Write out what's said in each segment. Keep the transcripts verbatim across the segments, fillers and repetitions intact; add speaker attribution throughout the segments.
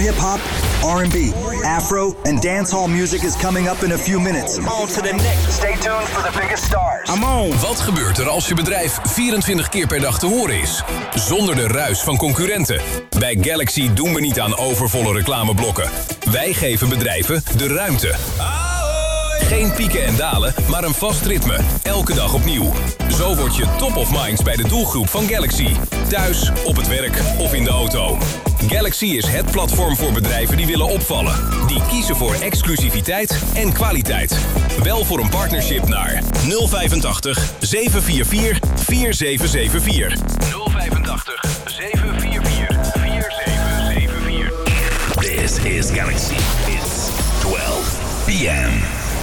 Speaker 1: hip-hop, R and B, Afro, and dancehall music is coming up in a few minutes. On to the next. Stay tuned for the biggest stars. I'm on.
Speaker 2: Wat gebeurt er als je bedrijf vierentwintig keer per dag te horen is? Zonder de ruis van concurrenten. Bij Galaxy doen we niet aan overvolle reclameblokken. Wij geven bedrijven de ruimte. Geen pieken en dalen, maar een vast ritme. Elke dag opnieuw. Zo word je top of minds bij de doelgroep van Galaxy. Thuis, op het werk of in de auto. Galaxy is het platform voor bedrijven die willen opvallen. Die kiezen voor exclusiviteit en kwaliteit. Bel voor een partnership naar nul vijfentachtig zeven vier vier vier zeven zeven vier. nul vijfentachtig zeven vier vier vier zeven zeven vier.
Speaker 3: This is Galaxy. It's twaalf p m.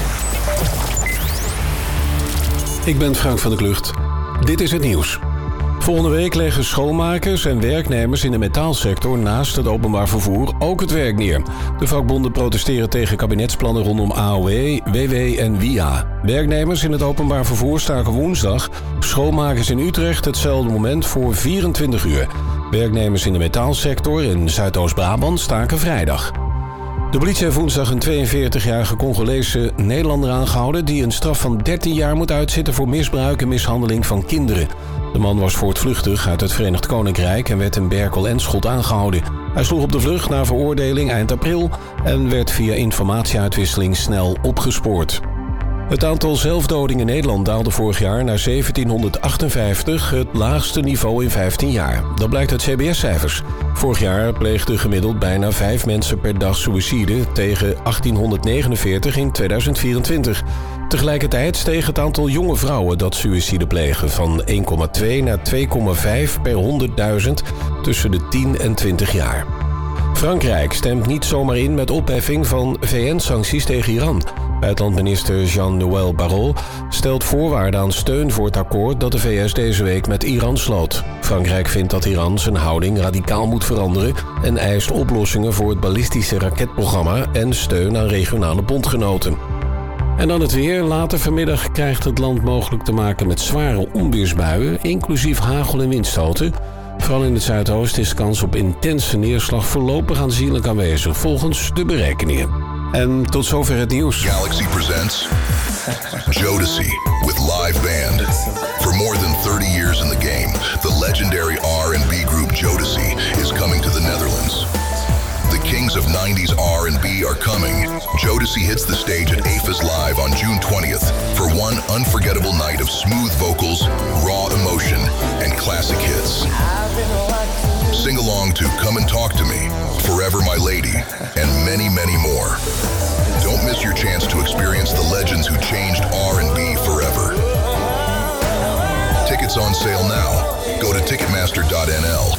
Speaker 4: Ik ben Frank van der Klucht. Dit is het nieuws. Volgende week leggen schoonmakers en werknemers in de metaalsector naast het openbaar vervoer ook het werk neer. De vakbonden protesteren tegen kabinetsplannen rondom A O W, W W en W I A. Werknemers in het openbaar vervoer staken woensdag. Schoonmakers in Utrecht hetzelfde moment voor vierentwintig uur. Werknemers in de metaalsector in Zuidoost-Brabant staken vrijdag. De politie heeft woensdag een tweeënveertigjarige Congolese Nederlander aangehouden die een straf van dertien jaar moet uitzitten voor misbruik en mishandeling van kinderen. De man was voortvluchtig uit het Verenigd Koninkrijk en werd in Berkel en Schot aangehouden. Hij sloeg op de vlucht na veroordeling eind april en werd via informatieuitwisseling snel opgespoord. Het aantal zelfdodingen in Nederland daalde vorig jaar naar zeventienhonderdachtenvijftig, het laagste niveau in vijftien jaar. Dat blijkt uit C B S-cijfers. Vorig jaar pleegden gemiddeld bijna vijf mensen per dag suïcide tegen achttienhonderdnegenenveertig in tweeduizend vierentwintig. Tegelijkertijd steeg het aantal jonge vrouwen dat suïcide plegen van één komma twee naar twee komma vijf per honderdduizend tussen de tien en twintig jaar. Frankrijk stemt niet zomaar in met opheffing van V N-sancties tegen Iran. Buitenlandminister Jean-Noël Barrot stelt voorwaarden aan steun voor het akkoord dat de V S deze week met Iran sloot. Frankrijk vindt dat Iran zijn houding radicaal moet veranderen en eist oplossingen voor het ballistische raketprogramma en steun aan regionale bondgenoten. En dan het weer. Later vanmiddag krijgt het land mogelijk te maken met zware onweersbuien, inclusief hagel- en windstoten. Vooral in het zuidoosten is kans op intense neerslag voorlopig aanzienlijk aanwezig, volgens de berekeningen. En tot zover het nieuws.
Speaker 5: Galaxy presents Jodeci with live band. For more than thirty years in the game, the legendary R and B group Jodeci is coming to the Netherlands. The kings of nineties R and B are coming. Jodeci hits the stage at A F A S Live on June twentieth for one unforgettable night of smooth vocals, raw emotion, and classic hits. Sing along to Come and Talk to Me, Forever My Lady, and many, many more. Don't miss your chance to experience the legends who changed R and B forever. Tickets on sale now. Go to ticketmaster dot n l.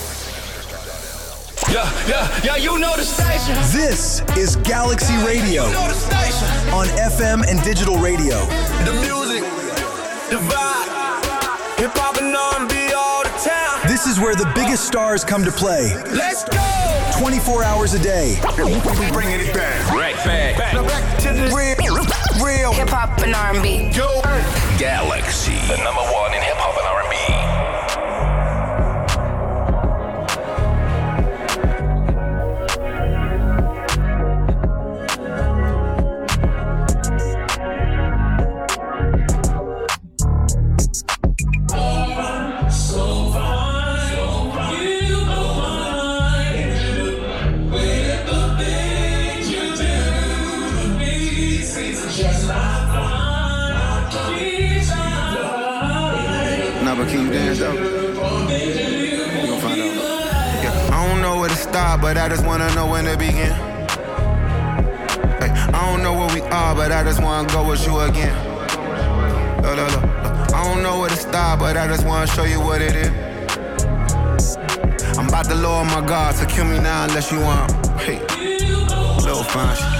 Speaker 6: Yeah, yeah, yeah, you know the station.
Speaker 1: This is Galaxy Radio.
Speaker 6: You know the station.
Speaker 1: On F M and digital radio.
Speaker 6: The music, the vibe, hip-hop and R and B all the time.
Speaker 1: This is where the biggest stars come to play.
Speaker 6: Let's go!
Speaker 1: twenty-four hours a day.
Speaker 6: We bringing it back. Right back. back. Now back to the real, real
Speaker 7: hip-hop and R and B.
Speaker 6: Yo.
Speaker 3: Galaxy,
Speaker 2: The number one in hip-hop and R and B.
Speaker 8: Can you dance though? We gon' find out. Yeah. I don't know where to start, but I just wanna know when to begin. Hey, I don't know where we are, but I just wanna go with you again. Look, look, look. I don't know where to start, but I just wanna show you what it is. I'm about to lower my guard, so kill me now unless you want. Hey, little fine shit.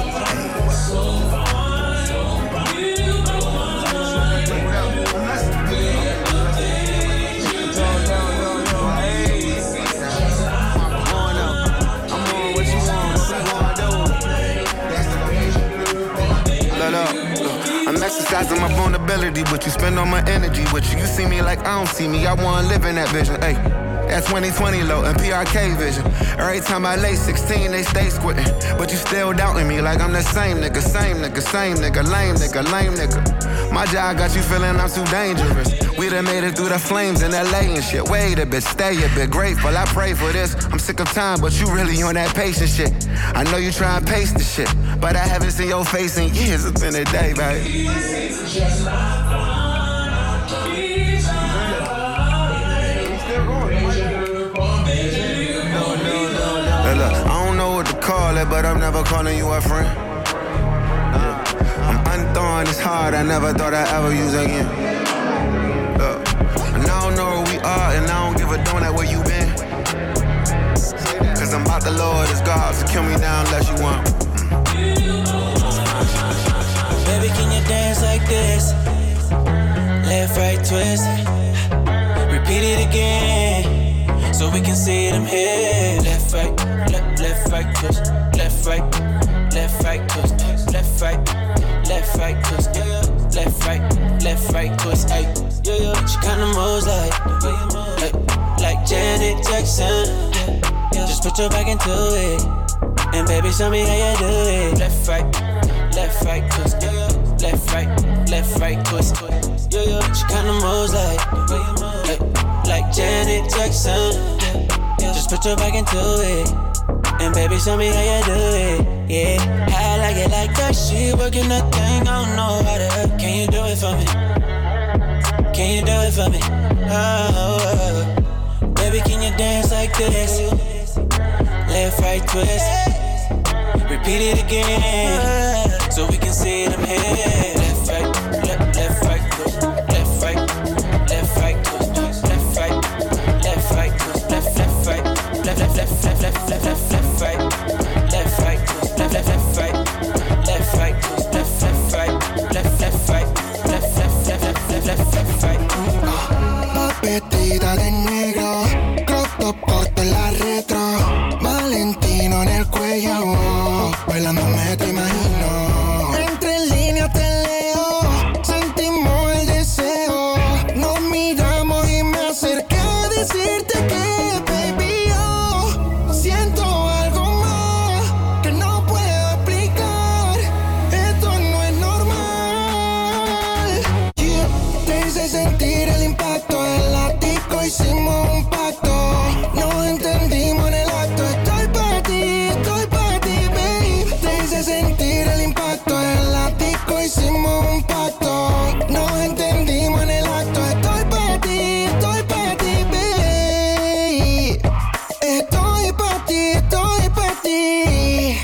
Speaker 8: Exercising my vulnerability, but you spend all my energy with you. You see me like I don't see me. I wanna live in that vision. Ay, That twenty twenty low and P R K vision. Every time I lay sixteen, they stay squitting. But you still doubting me like I'm the same nigga, same nigga, same nigga, lame nigga, lame nigga. My job got you feeling I'm too dangerous. We done made it through the flames in L A and shit. Wait a bit, stay a bit, grateful, I pray for this. I'm sick of time, but you really on that patient shit. I know you try and pace the shit, but I haven't seen your face in years. It's been a day, baby. I don't know what to call it, but I'm never calling you a friend. Uh, I'm unthawing this heart I never thought I'd ever use again. Uh, and I don't know where we are, and I don't give a donut where you been. Cause I'm about the Lord as God, so kill me now unless you want.
Speaker 7: Baby, can you dance like this? Left, right, twist. Repeat it again, so we can see them here. Left, right, left, left, right, twist. Left, right, left, right, twist. Left, right, left, right, twist. Left, right, left, right, twist. Ay, yeah, yeah. She kinda moves like, like, like Janet Jackson. Just put your back into it, and baby, show me how you do it. Left, right, left, right, twist. Left, right, left, right, twist. Yeah, yeah. She kinda moves like, like, like Janet Jackson. Just put your back into it, and baby, show me how you do it. Yeah, I like it like that. She working that thing, I don't know how to. Can you do it for me? Can you do it for me? Oh, oh. Baby, can you dance like this? Left, right, twist. Repeat it again, so we can see them here. Left, right, left, left, right, twist. Left, right, left, right, twist. Left, right, left, right, twist. Left, left, right, left, left, left, left, left, left, left, left, right, left, right, twist. Left, left, left, right, left, right, twist. Left, left, right, left, left, right, left, left, left, left, left, left, right.
Speaker 9: Vestida de negro, crop top corto en la retro, Valentino en el cuello, bailando me te imagino. Entre líneas te leo, sentimos el deseo, nos miramos y me acerqué a decirte que, baby, yo siento algo más que no puedo explicar. Esto no es normal. Yeah. Te hice sentir el impacto del látigo, hicimos un pacto. Nos entendimos en el acto. Estoy para ti, estoy para ti, babe. Te hice sentir el impacto del látigo, hicimos un pacto. Nos entendimos en el acto. Estoy para ti, estoy para ti, babe. Estoy para ti, estoy para ti.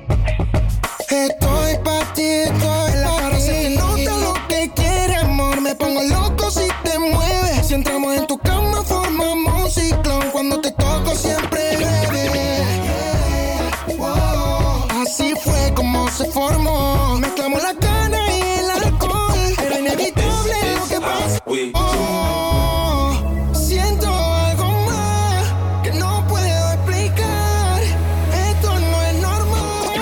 Speaker 9: Estoy para ti, estoy para ti. Se nota lo que quiere, amor. Me pongo loco si te mueves. Si entramos en tu cama formamos un ciclón. Cuando te toco siempre llueve. Wow. Así fue como se formó. Mezclamos la cana y el alcohol. Era inevitable lo que pasó. Oh, siento algo más que no puedo explicar. Esto no es normal.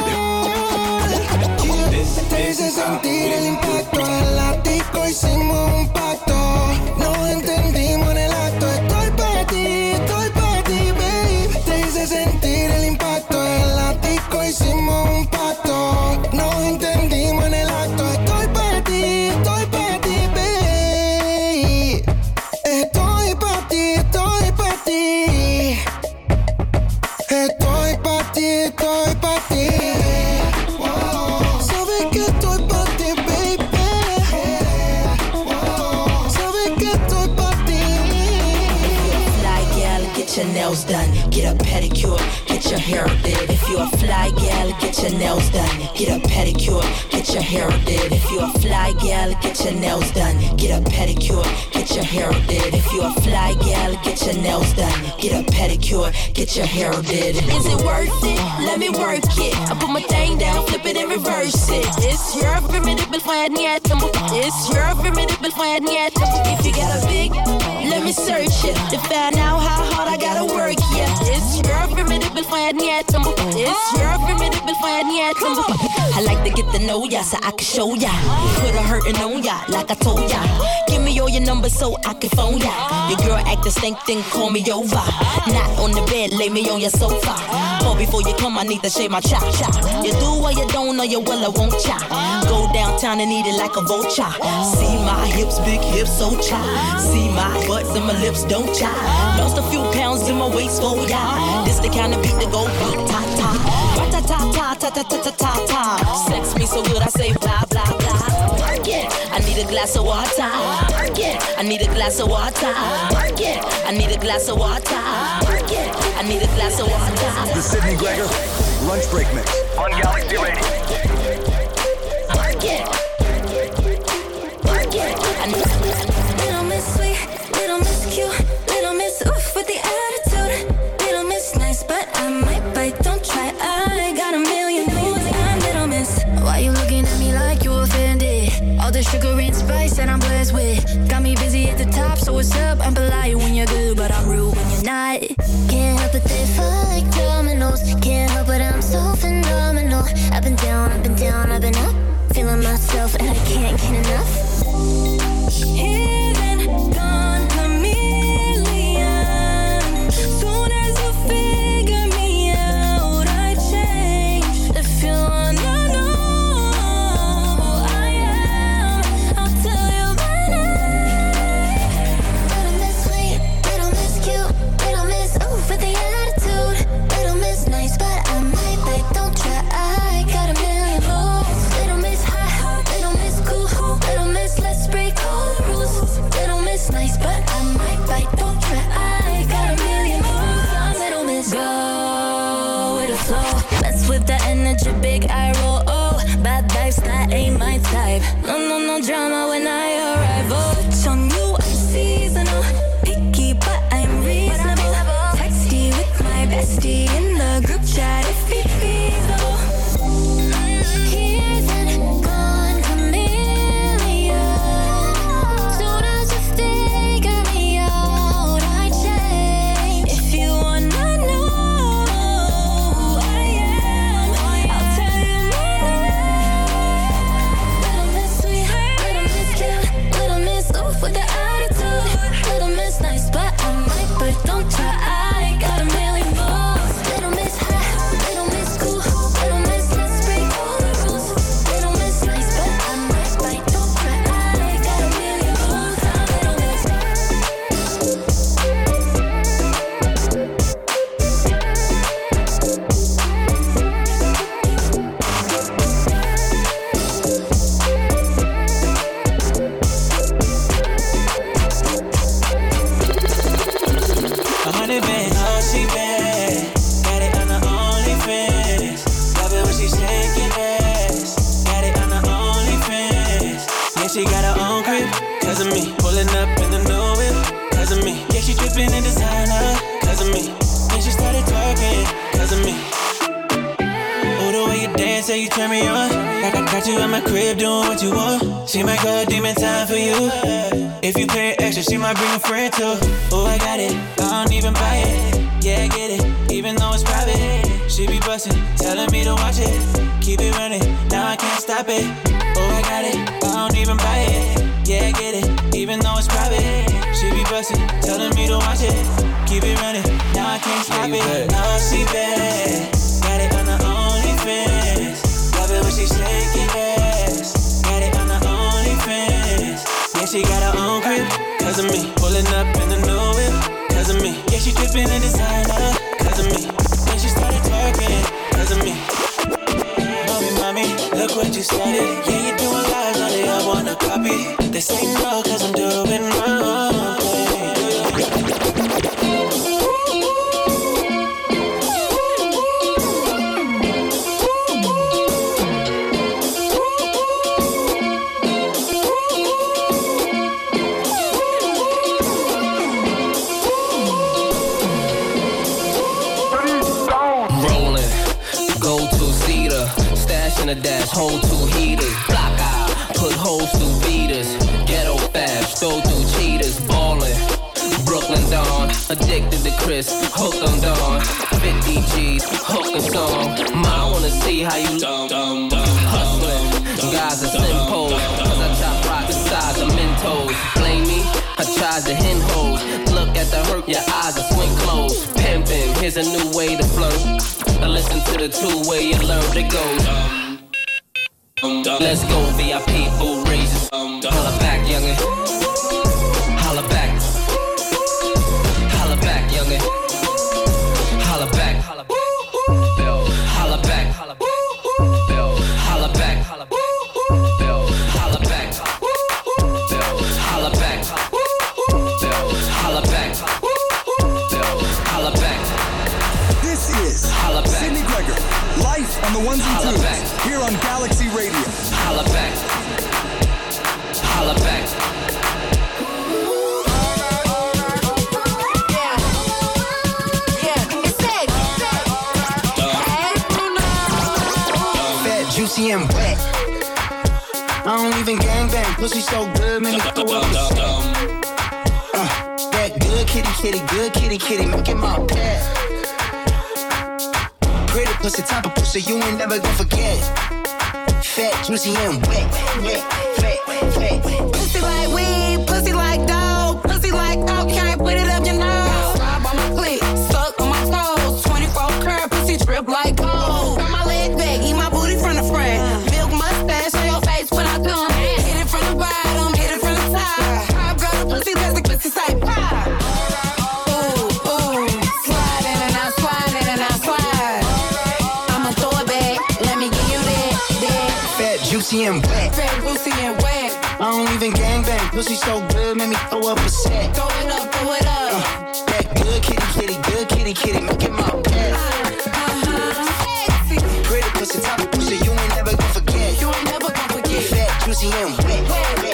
Speaker 9: Yeah. Te hice sentir el impacto del látigo, hicimos un pacto. Nos entendimos en el acto. Estoy para ti, estoy para ti, babe. Te hice sentir el impacto del látigo, hicimos un pacto. Nos entendimos en el acto. Estoy para ti, estoy para ti, babe. Estoy para ti, estoy para ti. Estoy para ti, estoy para ti. Wow. Sabes que estoy para ti, baby. Wow. Sabes que estoy para ti.
Speaker 10: Fly gal, get your nails done. Get a pedicure, get your hair did. If you a fly gal, get your nails done. Get a pedicure, get your hair did. If you a fly gal, get your nails done. Get a pedicure, get your hair did. If you a fly gal, get your nails done. Get a pedicure, get your hair did.
Speaker 11: Is it worth it? Let me work it. I put my thing down, flip it and reverse it. It's your formidable friend, yeah. It's your formidable friend, yeah. If you got a big, let me search it to find out how hard I gotta work, yeah. It's your formidable friend, yeah. It's your formidable friend, yeah.
Speaker 10: I like to get to know ya so I can show ya. Put a hurtin' on ya like I told ya. Give me all your numbers so I can phone ya. Your girl act the stink, then call me over. Not on the bed, lay me on your sofa. Or before you come, I need to shave my chop chop. You do what you don't, or you will, I won't cha. Go downtown and eat it like a vulture. See my hips, big hips, so cha. See my butts and my lips, don't cha. Lost a few pounds in my waist, oh yeah. This the kind of beat that go ta ta. Ta ta ta ta ta ta ta ta ta. Sex me so good I say blah blah blah. Work it. I need a glass of water. Work it. I need a glass of water. Work it. I need a glass of water. Work it. I need a glass of water.
Speaker 1: The Sydney Gregor lunch break mix on Galaxy Radio.
Speaker 10: Work it. Work it. I need
Speaker 12: Little Miss Sweet, Little Miss Cute, Little Miss Oof with the attitude. Little Miss Nice, but I might bite. Don't try. I got a million moves. I'm Little Miss. Why you looking at me like you offended? All the sugar and spice that I'm blessed with got me busy at the top. So what's up? I'm polite when you're good, but I'm rude when you're not. Can't help it, they fall like dominoes. Can't help it, I'm so phenomenal. Up and down, up and down, up and up. Feeling myself and I can't get enough. Hidden, gone, chameleon. Soon as you figure me out, I change. If you wanna know who I am, I'll tell you my name. Little Miss Sweet, Little Miss Cute, Little Miss Oof with the attitude. Little Miss Nice, but I might bite. Don't try. I got a million moves. Little Miss High, Little Miss Cool, Little Miss Let's break all the rules. Little Miss Nice, but I might bite. Don't try. I got a million moves. I'm Little Miss. Go with the flow. Mess with the energy, big eye roll. Oh, bad vibes, that ain't my type. No, no, no drama when I arrive. Oh, touch on you, I'm seasonal. Picky, but I'm reasonable. Texty with my bestie in the group chat if it feasible. Here's and gone chameleon. Soon as you figure me out, I change. If you wanna know who I am, I'll tell you my name. Little Miss Sweet, Little Miss Cute, Little Miss Oof with the attitude. Little Miss Nice, but I might, but don't try. I got a million moves. Little Miss High, Little Miss Cool, Little Miss Let's break all the rules. Little Miss Nice, but I might bite. Don't try. I got a million moves. I'm Little Miss.
Speaker 7: A hundred bands, all she bad. Got it on the OnlyFans. Love it when she shaking ass. Got it on the OnlyFans. Yeah, she got her own crib, cause of me. Pulling up in the new whip, cause of me. Yeah, she dripping in designer, cause of me. Then she started twerking, cause of me. Oh, the way you dance, yeah, you turn me on. Like I got you at my crib doing what you want. She might go a demon time for you. If you pay extra, she might bring a friend too. Oh, I got it, I don't even buy it. Yeah, I get it, even though it's private. She be bustin', telling me to watch it. Keep it running, now I can't stop it. Oh, I got it, I don't even buy it. Yeah, I get it, even though it's private. She be bustin', telling me to watch it. Keep it running, now I can't stop it. Now she bad, got it on the OnlyFans. Love it when she shaking ass. Got it on the OnlyFans. Yeah, she got her own crib, cause of me. Pulling up in the new whip, cause of me. Yeah, she dripping in designer, cause of me. Then she started twerking, cause of me. Mommy, mommy, look what you started. Yeah, you doing live, now they all wanna copy. They say no, cause I'm doing my own thing.
Speaker 13: In a dash, hold two heaters, block out, put holes through beaters, ghetto fast, throw through cheaters, ballin', Brooklyn Dawn, Addicted to Chris, hooked on Dawn. fifty G's, hook and song. Ma, I wanna see how you hustling. Guys are simple, cause I chop rock the size of Mentos. Blame me, I tried to hen hoes. Look at the hurt, your eyes are swing closed. Pimpin', here's a new way to flirt. I listen to the two-way you learn to go. Let's go, V I P, full raises. Holla back, youngin'. Holla back. Holla back, youngin'. Holla back. Holla back. Holla back. Holla back. Holla back. Holla back. Holla back. Holla back. Holla back. Holla back.
Speaker 1: This is Sydney Gregor, live on the ones and twos, here on Galaxy Radio.
Speaker 13: Holla back. Holla back.
Speaker 9: Juicy and wet. I don't even gangbang, pussy so good, make me throw up a set. Uh, that good kitty, kitty, good kitty, kitty, make it my pet. Pretty pussy, type of pussy you ain't never gonna forget. Fat, juicy and wet, wet, wet, wet.
Speaker 14: Pussy like weed, pussy like dog, pussy like dog, can't put it up your nose. Rub on my clit, suck on my toes, twenty-four karat pussy drip like gold. Turn my leg back, eat my booty from the front. Milk mustache on your face when I come. Hit it from the bottom, hit it from the top. I got a pussy that's the pussy say pop. Ooh, ooh, slide in and out, slide in and out, slide. I'ma throw it back, let me give you that, that.
Speaker 9: Fat, juicy and wet.
Speaker 14: Fat, juicy and wet.
Speaker 9: I don't even gangbang, pussy so good, make me throw up a set.
Speaker 14: Throw it up, throw it up.
Speaker 9: Uh, that good kitty, kitty, good kitty, kitty, make it my pet. Pretty pussy, type of pussy you ain't never gonna forget.
Speaker 14: You ain't never gonna forget.
Speaker 9: Fat, juicy and wet.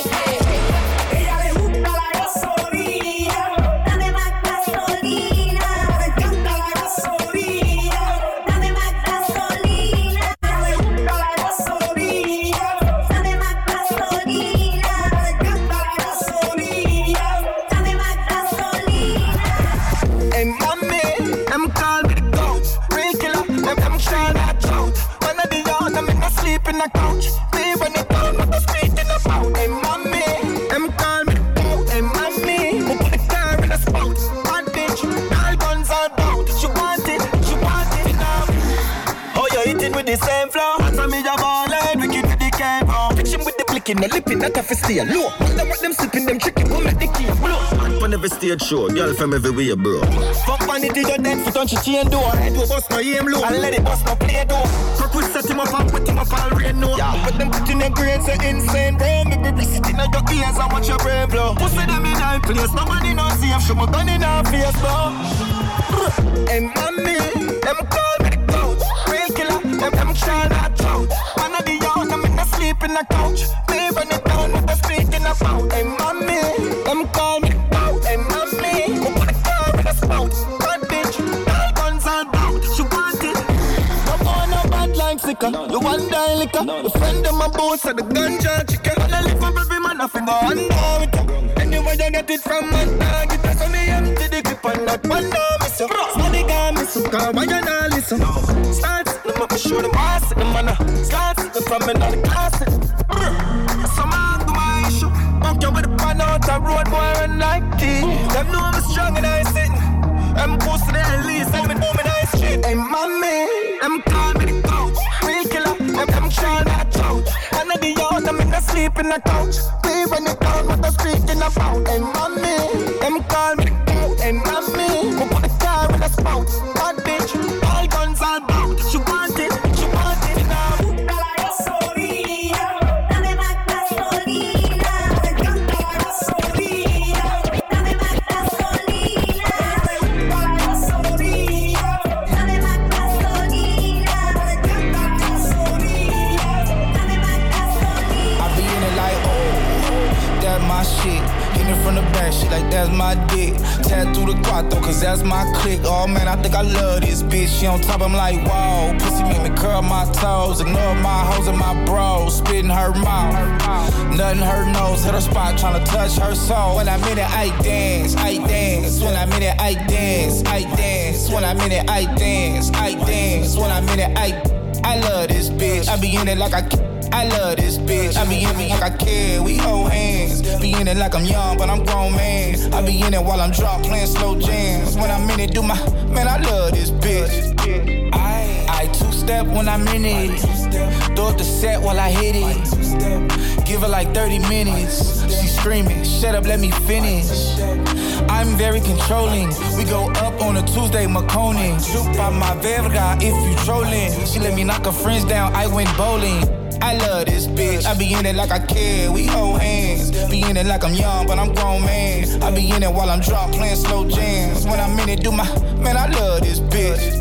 Speaker 15: Ella le gusta la gasolina, dame más gasolina. Le encanta la gasolina, dame más gasolina. Ella le gusta la gasolina, dame más gasolina. Le encanta la gasolina, dame más gasolina.
Speaker 9: Hey mommy, them call me the coach. Real killer, them them try not out. One of the young, them in the sleep in the couch. Me when they down, what the street in the bout. Hey mommy, them call me the coach. Hey mommy, who put the car in the spout. Hot bitch, all guns all bout. She want it, she want it now. Oh, you hit it with the same flow. Answer me your ball head, wicked with the camera. Pitch him with the blick in the lip in that tough stay low. Wonder what them sipping, them chicken, go make the key blow. Man on every stage show, girl from everywhere, bro. Fuck man, it is your dead foot on she chain door. Head to bust no aim low, and let it bust no play door. Cock will set him up and put him up all rain no. Yeah. But them put in their grains, so insane, bro. Me be sitting on your ears and watch your brain blow. Pussy them in high place, nobody knows safe. Show my gun in her face, bro. Hey mommy, them call me the coach. Real killer, them them try not out. One of the young, them in the sleep in the couch. Me run it down with the street in the bout. Hey mommy, them call me the coach. Hey mommy, who put the car in the spout. Bad bitch, all guns all bout. She want it. No more no bad like sicker. You want die liquor. The friend of my boss are the ganja chicken. And I live for every man, I finger and go with you. Anyway you get it from my target. So me empty the clip and that one now miss you. Money got me so cause why you not listen. Start them up and show them ass in the manner. Start them from another class. Some man do my issue. Fuck you with the pan out the road boy and like tea. Them know I'm strong and I sitting. I'm posting the at least, I'm in home in high street. Hey mommy, them call me the coach. Real killer, them them try not out. And of the yard, them in the sleep in the couch. We run it down with the street in the bout. Hey mommy, them call me the coach. Hey mommy, who put the car in the spout. Hot bitch, all guns all bout. She want it, she want it now.
Speaker 15: La gasolina, dame más gasolina. Le encanta la gasolina, dame más gasolina. Le gusta la gasolina, dame más gasolina. Le encanta la gasolina, dame más gasolina.
Speaker 16: I be in it like, oh, that my shit. Hit it from the back, she like that's my dick. Tattoo the cuatro, cause that's my clique. Oh man, I think I love this bitch. She on top, I'm like, whoa. Pussy make me curl my toes. Ignore my hoes and my bros. Spit in her mouth. Nothing her nose. Hit her spot, tryna touch her soul. When I'm in it, I dance, I dance. When I'm in it, I dance, I dance. When I'm in it, I dance, I dance. When I'm in it, I I love this bitch. I be in it like I I love this bitch. I be in it like I care. We hold hands. Be in it like I'm young, but I'm grown man. I be in it while I'm drunk, playing slow jams. When I'm in it, do my man. I love this bitch. I I two step when I'm in it. Throw up the set while I hit it. Give her like thirty minutes. She screaming, shut up, let me finish. I'm very controlling. We go up on a Tuesday, Maconin. Chupa my verga if you trolling. She let me knock her friends down, I went bowling. I love this bitch. I be in it like I care. We hold hands. Be in it like I'm young, but I'm grown man. I be in it while I'm drunk, playing slow jams. When I'm in it, do my man. I love this bitch.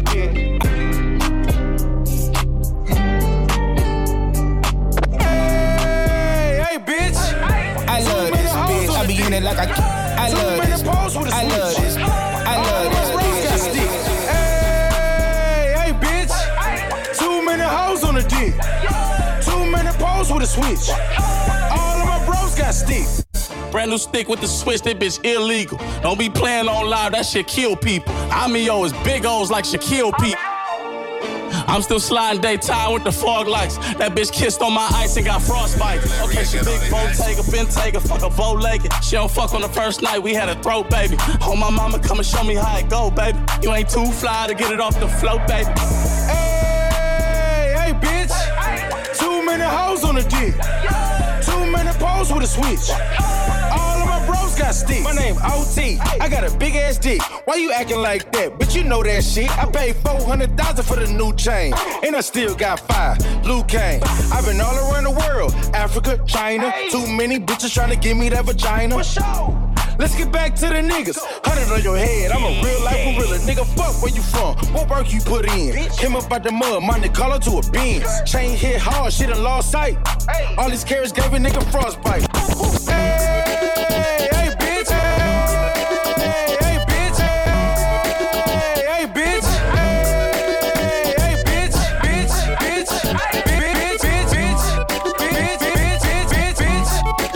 Speaker 16: Hey, hey, bitch. I love this bitch. I be in it like I. I love this. I love this. I love this bitch. Hey, hey, bitch. Too many hoes on the dick. Pose with a switch. All of my bros got sticks.
Speaker 17: Brand new stick with the switch, that bitch illegal. Don't be playing on live, that shit kill people. I mean, yo, it's big O's like Shaquille Pete. I'm still sliding daytime with the fog lights. That bitch kissed on my ice and got frostbite. Okay, she big Bottega, Bentayga, fuck a bow-legged. She don't fuck on the first night, we had a throat, baby. Oh, my mama come and show me how it go, baby. You ain't too fly to get it off the float, baby.
Speaker 16: Hey, hey, bitch. Too many hoes on the dick. Too many pose with a switch. All of my bros got sticks. My name O T. I got a big ass dick. Why you acting like that? Bitch, you know that shit. I paid four hundred thousand dollars for the new chain. And I still got five. Luke Kane. I've been all around the world. Africa, China. Too many bitches trying to give me that vagina. Let's get back to the niggas. Hundred on your head, I'm a real life gorilla. Nigga, fuck where you from? What work you put in? Came up out the mud, Monte Carlo to a Benz. Chain hit hard, shit done lost sight. All these carrots gave a nigga frostbite. Hey, hey, bitch. Hey, hey, bitch. Hey, hey, bitch. Hey, hey, bitch. Bitch, bitch. Bitch, bitch, bitch. Bitch, bitch, bitch, bitch, bitch.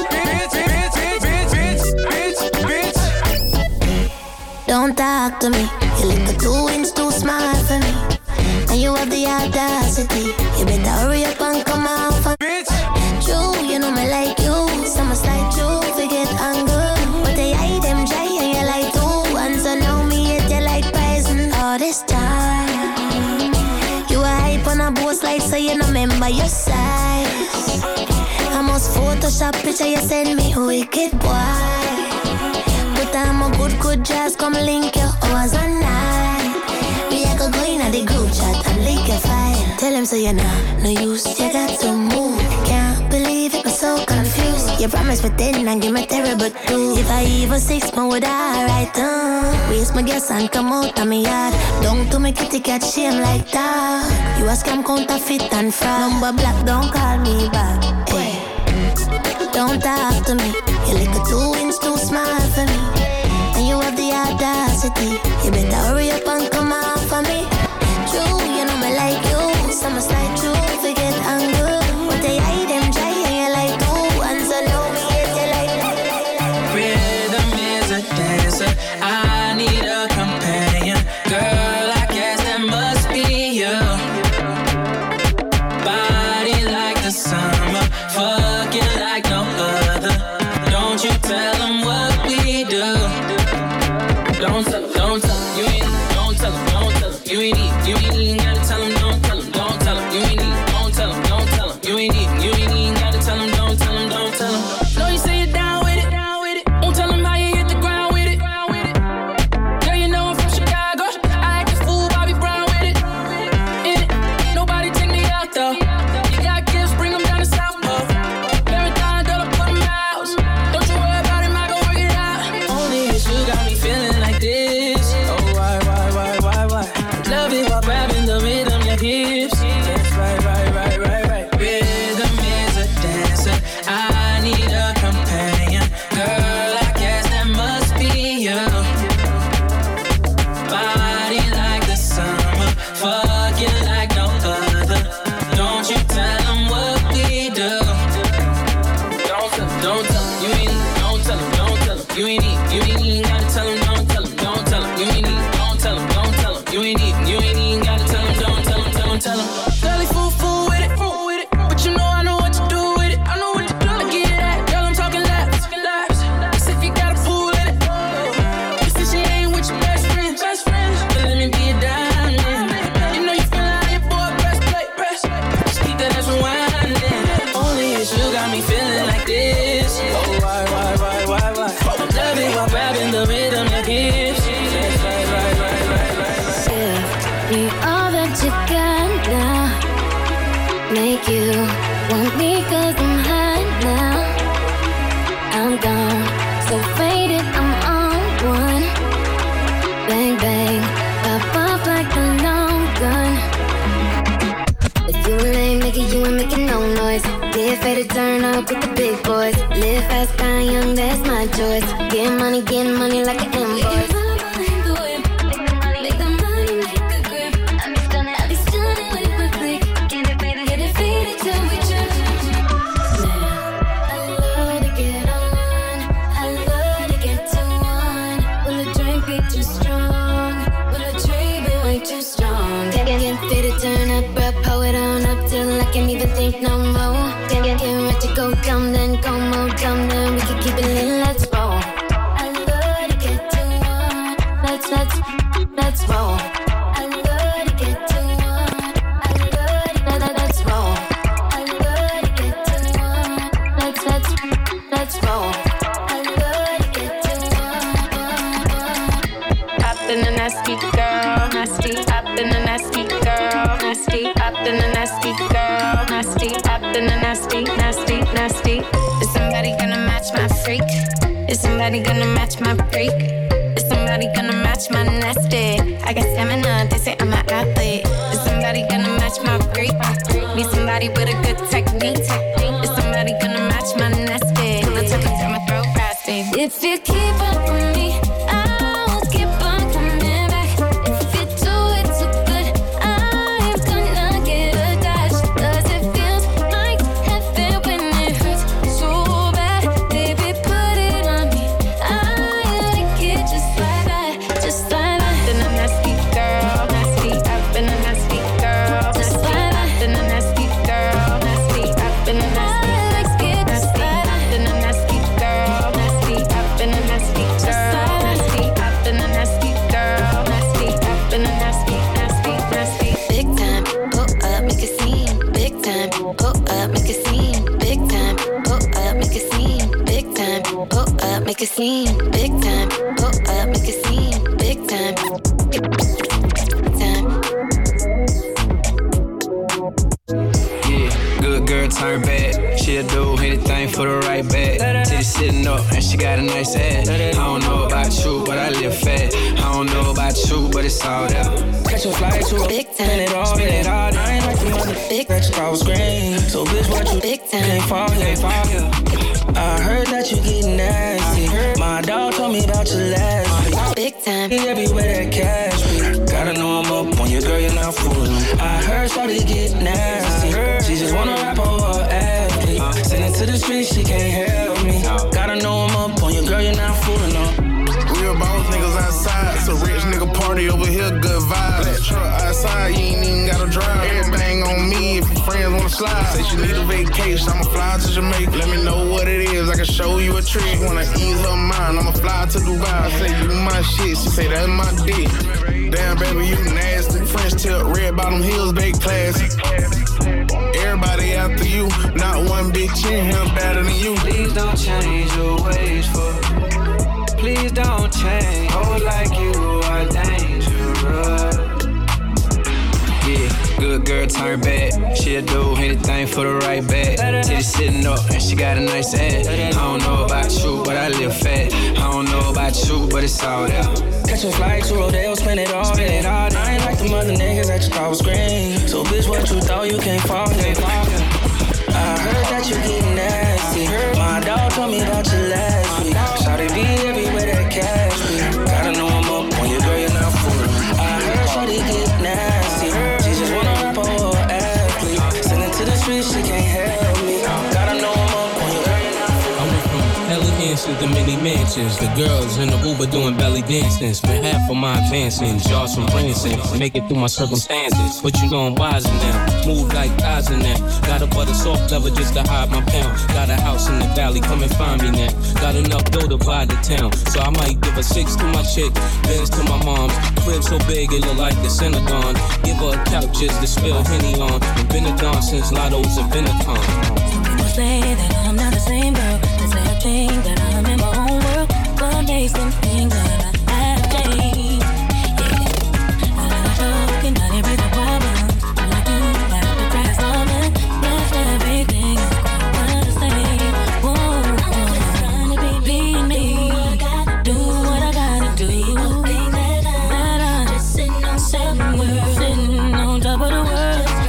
Speaker 18: Don't talk to me. You look a two inch too small for me. And you have the audacity. You better hurry up and come out for me. True, you know me like you. Some like you, forget anger. But they hide them dry and you like two. And so now me hate you like poison all this time. You a hype on a boss like so you no remember your size. I must Photoshop picture you send me, wicked boy. But I'm a good, good jazz, come link your hours and night. We I could go in at the group chat and link your file. Tell him so you know, no use, you got to move. Can't believe it, I'm so confused. You promised me ten and give me terrible two. If I even six, more would I write down? Waste my guess and come out of me yard. Don't to me kitty cat shame like that. You a scam counterfeit and fraud. Number black, don't call me back. Hey. Don't talk to me. You look a two inch too small for me. And you have the audacity. You better hurry up and come out for me. True, you know me like you. Some like true, forget anger. But they hide them dry and you like two. And so now me hate you like.
Speaker 7: Rhythm is a dancer. I need a companion. Girl, I guess that must be you. Body like the summer. Fucking like no other. Don't you tell them what we do. Don't tell them, don't tell them, you ain't, don't tell them, don't tell them, you ain't
Speaker 13: tell him. Girl, he fool, fool with it, fool with it. But you know I know what to do with it. I know what to do. I get that, girl, I'm talking laps. As if you got a fool in it. You see she ain't with your best friend, best friend. But let me be a diamond. You know you feel like your boy breast plate, breast plate. Just keep that ass rewinding. Only if you got me feeling like this. Oh, why, why, why, why, why? Love it while grabbing the rhythm that gives. Yes, right, right, right, right, right, right.
Speaker 18: Give me all that you got now. Make you want me cause I'm hot now. I'm gone, so faded, I'm on one. Bang, bang, pop off like a long gun. If you ain't making, you ain't making no noise. Get ready to turn up with the big boys. Live fast, die young, that's my choice. Get money, get money like an invoice. Turn up, bro, pull it on up till I can't even think no more. Get, get, get ready to go dumb, then go more dumb, then we can keep it lit, let's roll. I love to get to one, let's, let's, let's roll. I love to get to one, I love to, let, let's roll. I love to get to one, let's, let's, let's roll. I love to get to one.
Speaker 19: Up in the nasty girl, nasty, up in the nasty girl. Nasty, up in the nasty girl, nasty, up in the nasty, nasty, nasty. Is somebody gonna match my freak? Is somebody gonna match my freak? Is somebody gonna match my nasty? I got stamina, they say I'm an athlete. Is somebody gonna match my freak? Need somebody with a good technique. Is somebody gonna match my nasty? Pull the top and turn my throat frosty.
Speaker 18: If you keep up with me, I'll keep on coming back. If you do it too good, I'm gonna get attached. Cause it feels like heaven when it hurts so bad. Baby, put it on me. I like it just like that, just like that.
Speaker 19: Up in the nasty girl, nasty, up in the nasty girl,
Speaker 18: Just
Speaker 19: nasty,
Speaker 18: like that.
Speaker 19: up in the nasty girl, nasty, up in the nasty, nasty, nasty, up in the nasty girl, nasty, up in the nasty girl, nasty, up in the nasty girl, nasty, up in the nasty, nasty, nasty.
Speaker 18: Big time, pull up, make a scene. Big time, pull up, make a scene. Big time, pull up, make a scene. Big time, pull up, make a scene. Big time, pull up, make a scene. Big time, time.
Speaker 20: Yeah, good girl turn bad. She'll do anything for the right bag. Titty sitting up and she got a nice ass. I don't know about you, but I live fast. I don't know about you, but it's all there.
Speaker 13: Catch a flight to a
Speaker 18: Big time.
Speaker 13: spin it all, spin it all. I ain't like the mother
Speaker 18: Big
Speaker 13: that you call scream. So bitch, what you
Speaker 18: Big time.
Speaker 13: can't fall here, fall here. I heard that you get nasty. My dog told me about your last week.
Speaker 18: Big time.
Speaker 13: Everywhere that cash be. Gotta know I'm up on your girl, you're not fooling. I heard shawty get nasty. She just wanna rap on her athlete. Send it to the streets, she can't help me. Gotta know I'm up on your girl, you're not fooling. No.
Speaker 21: Real boss niggas outside. It's a rich nigga party over here, good vibes. That truck outside, you ain't even gotta drive. Everything on me if your friends wanna slide. Say she need a vacation, I'ma fly to Jamaica. Let me know what it is, I can show you a trick. Wanna ease her mind, I'ma fly to Dubai. I say you my shit, she say that's my dick. Damn baby, you nasty. French tip, red bottom heels, they classy. Everybody after you, not one bitch in here better than you.
Speaker 20: Please don't change your ways for Please don't change. Hold like you are dangerous. Yeah, good girl turn bad. She'll do anything for the right bag. Titty sitting up and she got a nice ass. I don't know about you, but I live fat. I don't know about you, but it's all there.
Speaker 13: Catch a flight to Rodeo, spin it all, spin it all. I ain't like the mother niggas that you call scream. So bitch, what you thought, you can't fall here. I heard that you get nasty. My dog told me about you last week. Shawty be everywhere that cash be. Gotta know I'm up on your girl, you're not fooling. I heard shawty get nasty. She just wanna rap on her athlete. Send it to the streets, she can't help me. Gotta know I'm up on your girl, you're not fooling.
Speaker 22: I went from hella in
Speaker 13: mansions, the mini mansions. The girls in the Uber doing belly dancing. Spent half of my advancing, jars from Branson. Make it through my circumstances, but you know I'm wiser now. Move like Kaiser now. Got a butter soft leather just to hide my pound. Got a house in the valley, come and find me now. Got enough dough to buy the town, so I might give a six to my chick, Benz to my mom's. Crib so big it look like the Synagogue. Give her a couch just to spill Henny on. And been a dawn since Lotto's a Benetton.
Speaker 12: People say that I'm not the same girl. They say I think that I'm in my own world. But they still think that I have changed. Yeah, I like talking, not everything problem. Like you, I have to cry something. Not everything is quite the same. Whoa, I'm trying to be, be me. I gotta do what I gotta do. People think that I'm just sitting on somewhere, sitting on top of the world.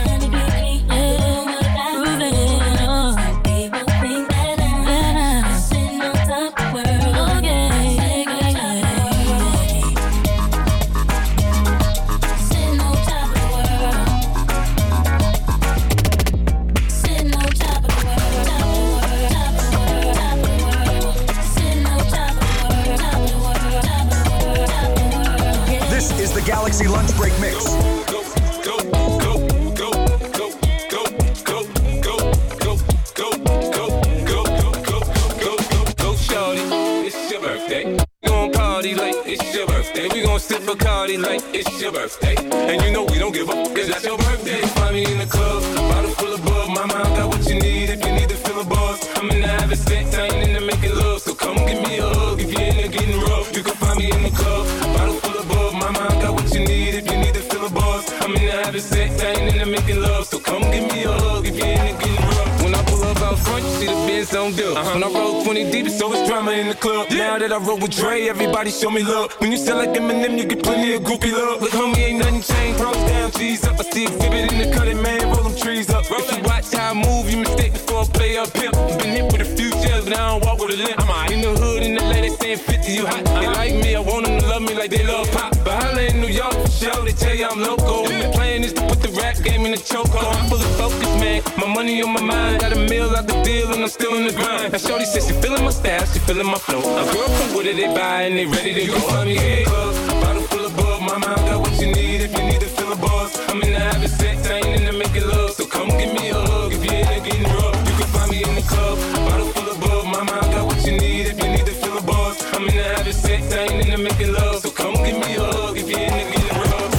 Speaker 1: Galaxy Lunch Break Mix.
Speaker 6: Go, go, go, go, go, go, go, go, go, go, go, go, go, go, go, shorty, it's your birthday. We gon' party like it's your birthday. We gon' sip Bacardi like it's your birthday. And you know we don't give up, cause that's your birthday. Find me in the club, bottle full of bug. Mama, I got what you need if you need to fill a buzz. I'm in the having sex, I ain't in the making love. So come give me a hug if you're in there getting rough. You can find me in the club, bottle full of bug. Mama, I got what you need if you need to fill a buzz. I'm in the having sex, I ain't in the making love. So come give me a hug if you're in there getting rough. When I pull up out front, you see the Benz on dub. Uh-huh. When I roll twenty deep, it's always drama in the club. Yeah. Now that I roll with Dre, everybody show me love. When you sell like Eminem, you get plenty of groupie love. Look, homie, ain't nothing changed. Pros down, G's up. I see exhibit in the cutting, man. Roll them trees up. Roll if you watch how I move, you mistake before I play up pimp. Been hit with a few shells, but I don't walk with a limp. I'm out in the hood, in the lady saying fifty, you hot. They like me, I want them to love me like they love pop. But holla in New York for sure, they tell you I'm local. Yeah. The plan is to put the rap game in the chokehold. I'm fully focused, man. My money on my mind. Got a meal out the deal, and I'm still in the grind. Now shorty says she feeling my style, she feeling my flow. A girl come with it, they buy and they ready to go. Find me in the club, a bottle full of bug. Mama, I got what you need if you need to fill a buzz. I'm in the having sex, I ain't in the making love. So come give me a hug if you're in there getting rough. You can find me in the club, a bottle full of bug. Mama, I got what you need if you need to fill a buzz. I'm in the having sex, I ain't in the making love. So come give me a hug if you're in there getting rough.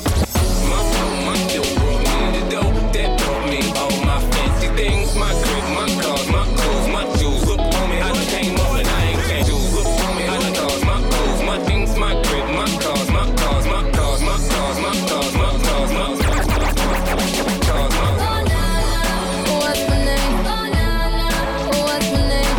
Speaker 6: My phone, my dope, brought me the dope that brought me all my fancy things, my crib, my cars, my clothes, my jewels. Look on me, I just came up and I ain't changed. Look on me, I just cars, my clothes, my things, my crib, my cars, my cars, my cars, my cars, my cars, my cars, my cars, my cars, my cars.
Speaker 12: What's my name? What's my name?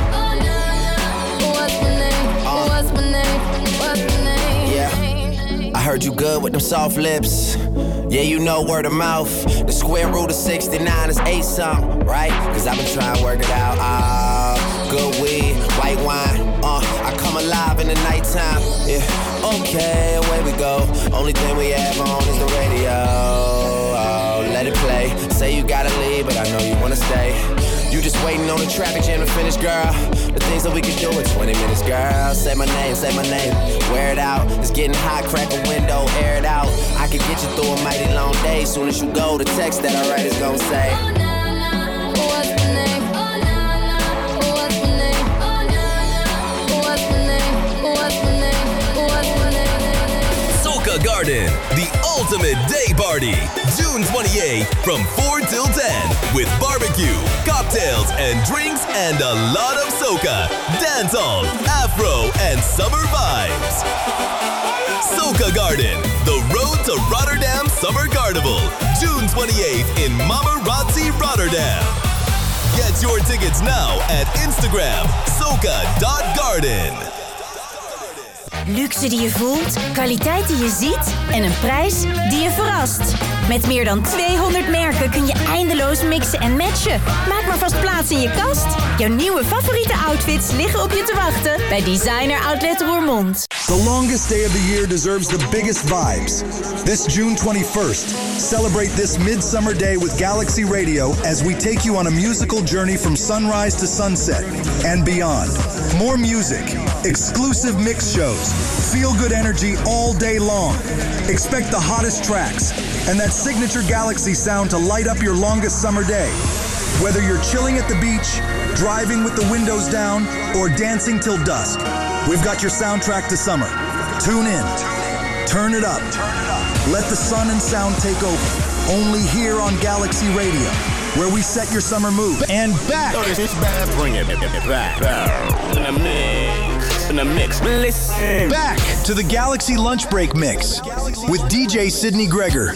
Speaker 12: What's my name? What's my name? What's my name?
Speaker 4: Yeah, I heard you good with them soft lips. Yeah, you know word of mouth. The square root of sixty-nine is eight something, right? Cause I've been trying to work it out. Ah, good weed, white wine. Uh, I come alive in the nighttime. Yeah, okay, away we go. Only thing we have on is the radio. Oh, let it play. Say you gotta leave, but I know you wanna stay. You just waiting on the traffic jam to finish, girl. The things that we can do in twenty minutes, girl. Say my name, say my name. Wear it out. It's getting hot, crack a window, air it out. I can get you through a mighty long day. Soon as you go, the text that I write is gonna say.
Speaker 12: What's my name? What's my name? What's my name? What's my name? What's my name?
Speaker 2: Soca Garden, the ultimate day party. June twenty-eighth from four till ten with barbecue, cocktails and drinks and a lot of soca, dancehall, afro and summer vibes. Soca Garden, the Road to Rotterdam Summer Carnival, June twenty-eighth in Mamarazzi, Rotterdam. Get your tickets now at Instagram, soca dot garden.
Speaker 5: Luxe die je voelt, kwaliteit die je ziet en een prijs die je verrast. Met meer dan tweehonderd merken kun je eindeloos mixen en matchen. Maak maar vast plaats in je kast. Jouw nieuwe favoriete outfits liggen op je te wachten bij Designer Outlet Roermond.
Speaker 1: The longest day of the year deserves the biggest vibes. This June twenty-first, celebrate this midsummer day with Galaxy Radio as we take you on a musical journey from sunrise to sunset and beyond. More music, exclusive mix shows, feel-good energy all day long. Expect the hottest tracks and that signature Galaxy sound to light up your longest summer day. Whether you're chilling at the beach, driving with the windows down, or dancing till dusk, we've got your soundtrack to summer. Tune in. Turn it up. Let the sun and sound take over. Only here on Galaxy Radio, where we set your summer mood. And back.
Speaker 3: Oh, this bad. Bring it back. In the mix. In the mix. Listen.
Speaker 1: Back to the Galaxy Lunch Break Mix with D J Sidney Gregor.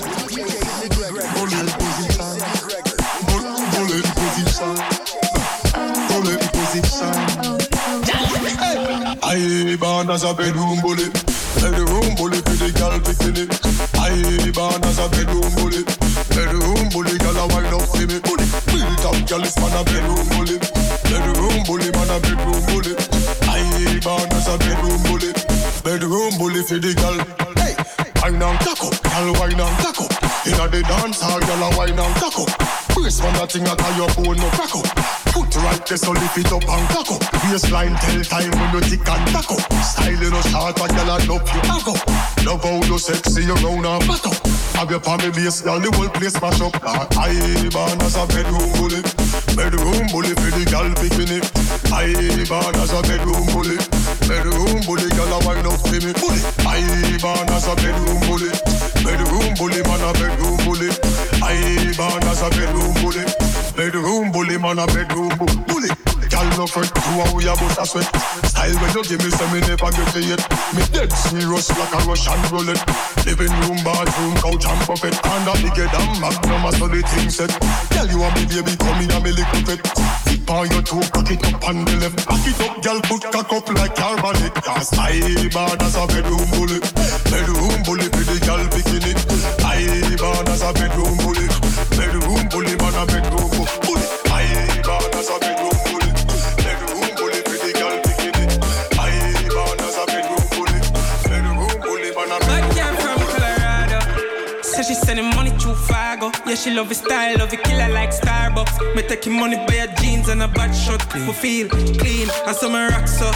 Speaker 22: I born as a bedroom bully. Bedroom bully for the girl picking it. I born as a bedroom bully. Bedroom bully, girl a wind up for me. Bully, build it up, girl is man a bedroom bully. Bedroom bully, man a bedroom bully. I born as a bedroom bully. Bedroom bully for the girl. Hey, wine and taco, girl wine and taco. Inna the dance hall, girl a wine and taco. Brace man a thing a tie your bone no crack up. Put right there so lift it up and taco. Baseline tell time when you tick and taco. Style you no short a girl a love you ago. Love how you sexy you round and back up. Have your palm base girl the whole place mash up. I born as a bedroom bully. Bedroom bully for the girl picking it. I born as a bedroom bully. Bedroom bully girl a wind up for me. Bully. I born as a bedroom bully. Bedroom bully man a bedroom bully. I born as a bedroom bully. Bedroom bully man a bedroom bully. Girl no fret, do how we a bust a sweat. Style when you give me say me never get it yet. Me dead serious like a Russian roulette. Living room, bathroom, couch and puppet. And a bigger than Magnum, so the thing set. Girl you and me baby come in a me little pet. Tip on your toe, cock it up on the left. Cock it up, girl put cock up like your ballet. Cause I born as a bedroom bully. Bedroom bully for the girl picking it. I born as a bedroom bully. Bedroom bully man a bedroom bully. I born as a bedroom bully. Bedroom bully for the girl picking it. I born as a bedroom bully. Bedroom bully man a bedroom bully.
Speaker 23: Back from Colorado. Said she sending money through Fargo. Yeah, she love his style, love it killer like Starbucks. Me taking money by her jeans and a bad shot. We feel clean, I saw my rock so.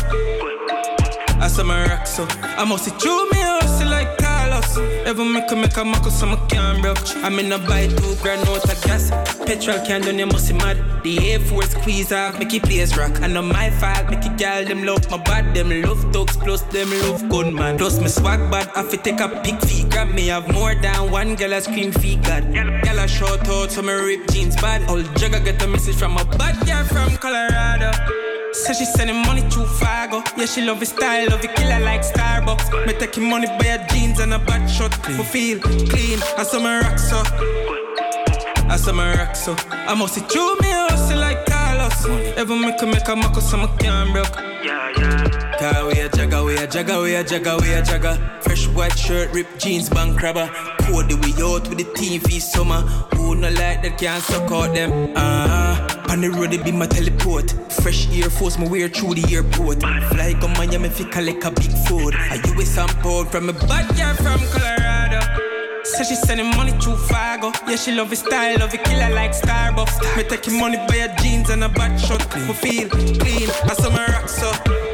Speaker 23: I saw my rock so. I must see through me hustle like Carlos. Ever make a make a muckle so I can't broke. I'm in a buy two grand note of gas. Petrol can done you must be mad. The Air Force squeeze off, make it place rock. I know my fault, make it girl them love my bad. Them love dogs plus them love gunman. Plus me swag bad, I fi take a pic feet. Grab me have more than one girl a scream feet God. Girl a shout out so me rip jeans bad. All jugger get a message from a bad girl from Colorado. Said she sending money through Fargo. Yeah, she love his style, love it killer like Starbucks. Me taking money by her jeans and a bad shot. We feel clean, I saw my rock so. I saw my rock so. I must see through me hustle like Carlos. Ever make a make a muckle so I can't broke. Yeah, yeah. Car we a jagger, we a jagger, we a jagger, we a jagger. Fresh white shirt, ripped jeans, bank crabber. Code the way out with the T V summer. Who no like that can't suck out them. Ah. Uh, On the road, it be my teleport. Fresh Air Force, me wear through the airport. Fly go Miami, fi collect a big food. A U S sample from a bad girl from Colorado. Said she sending money through Fargo. Yeah, she love his style, love it killer like Starbucks. Me taking money by her jeans and a bad shot. We feel clean, I saw my rock so.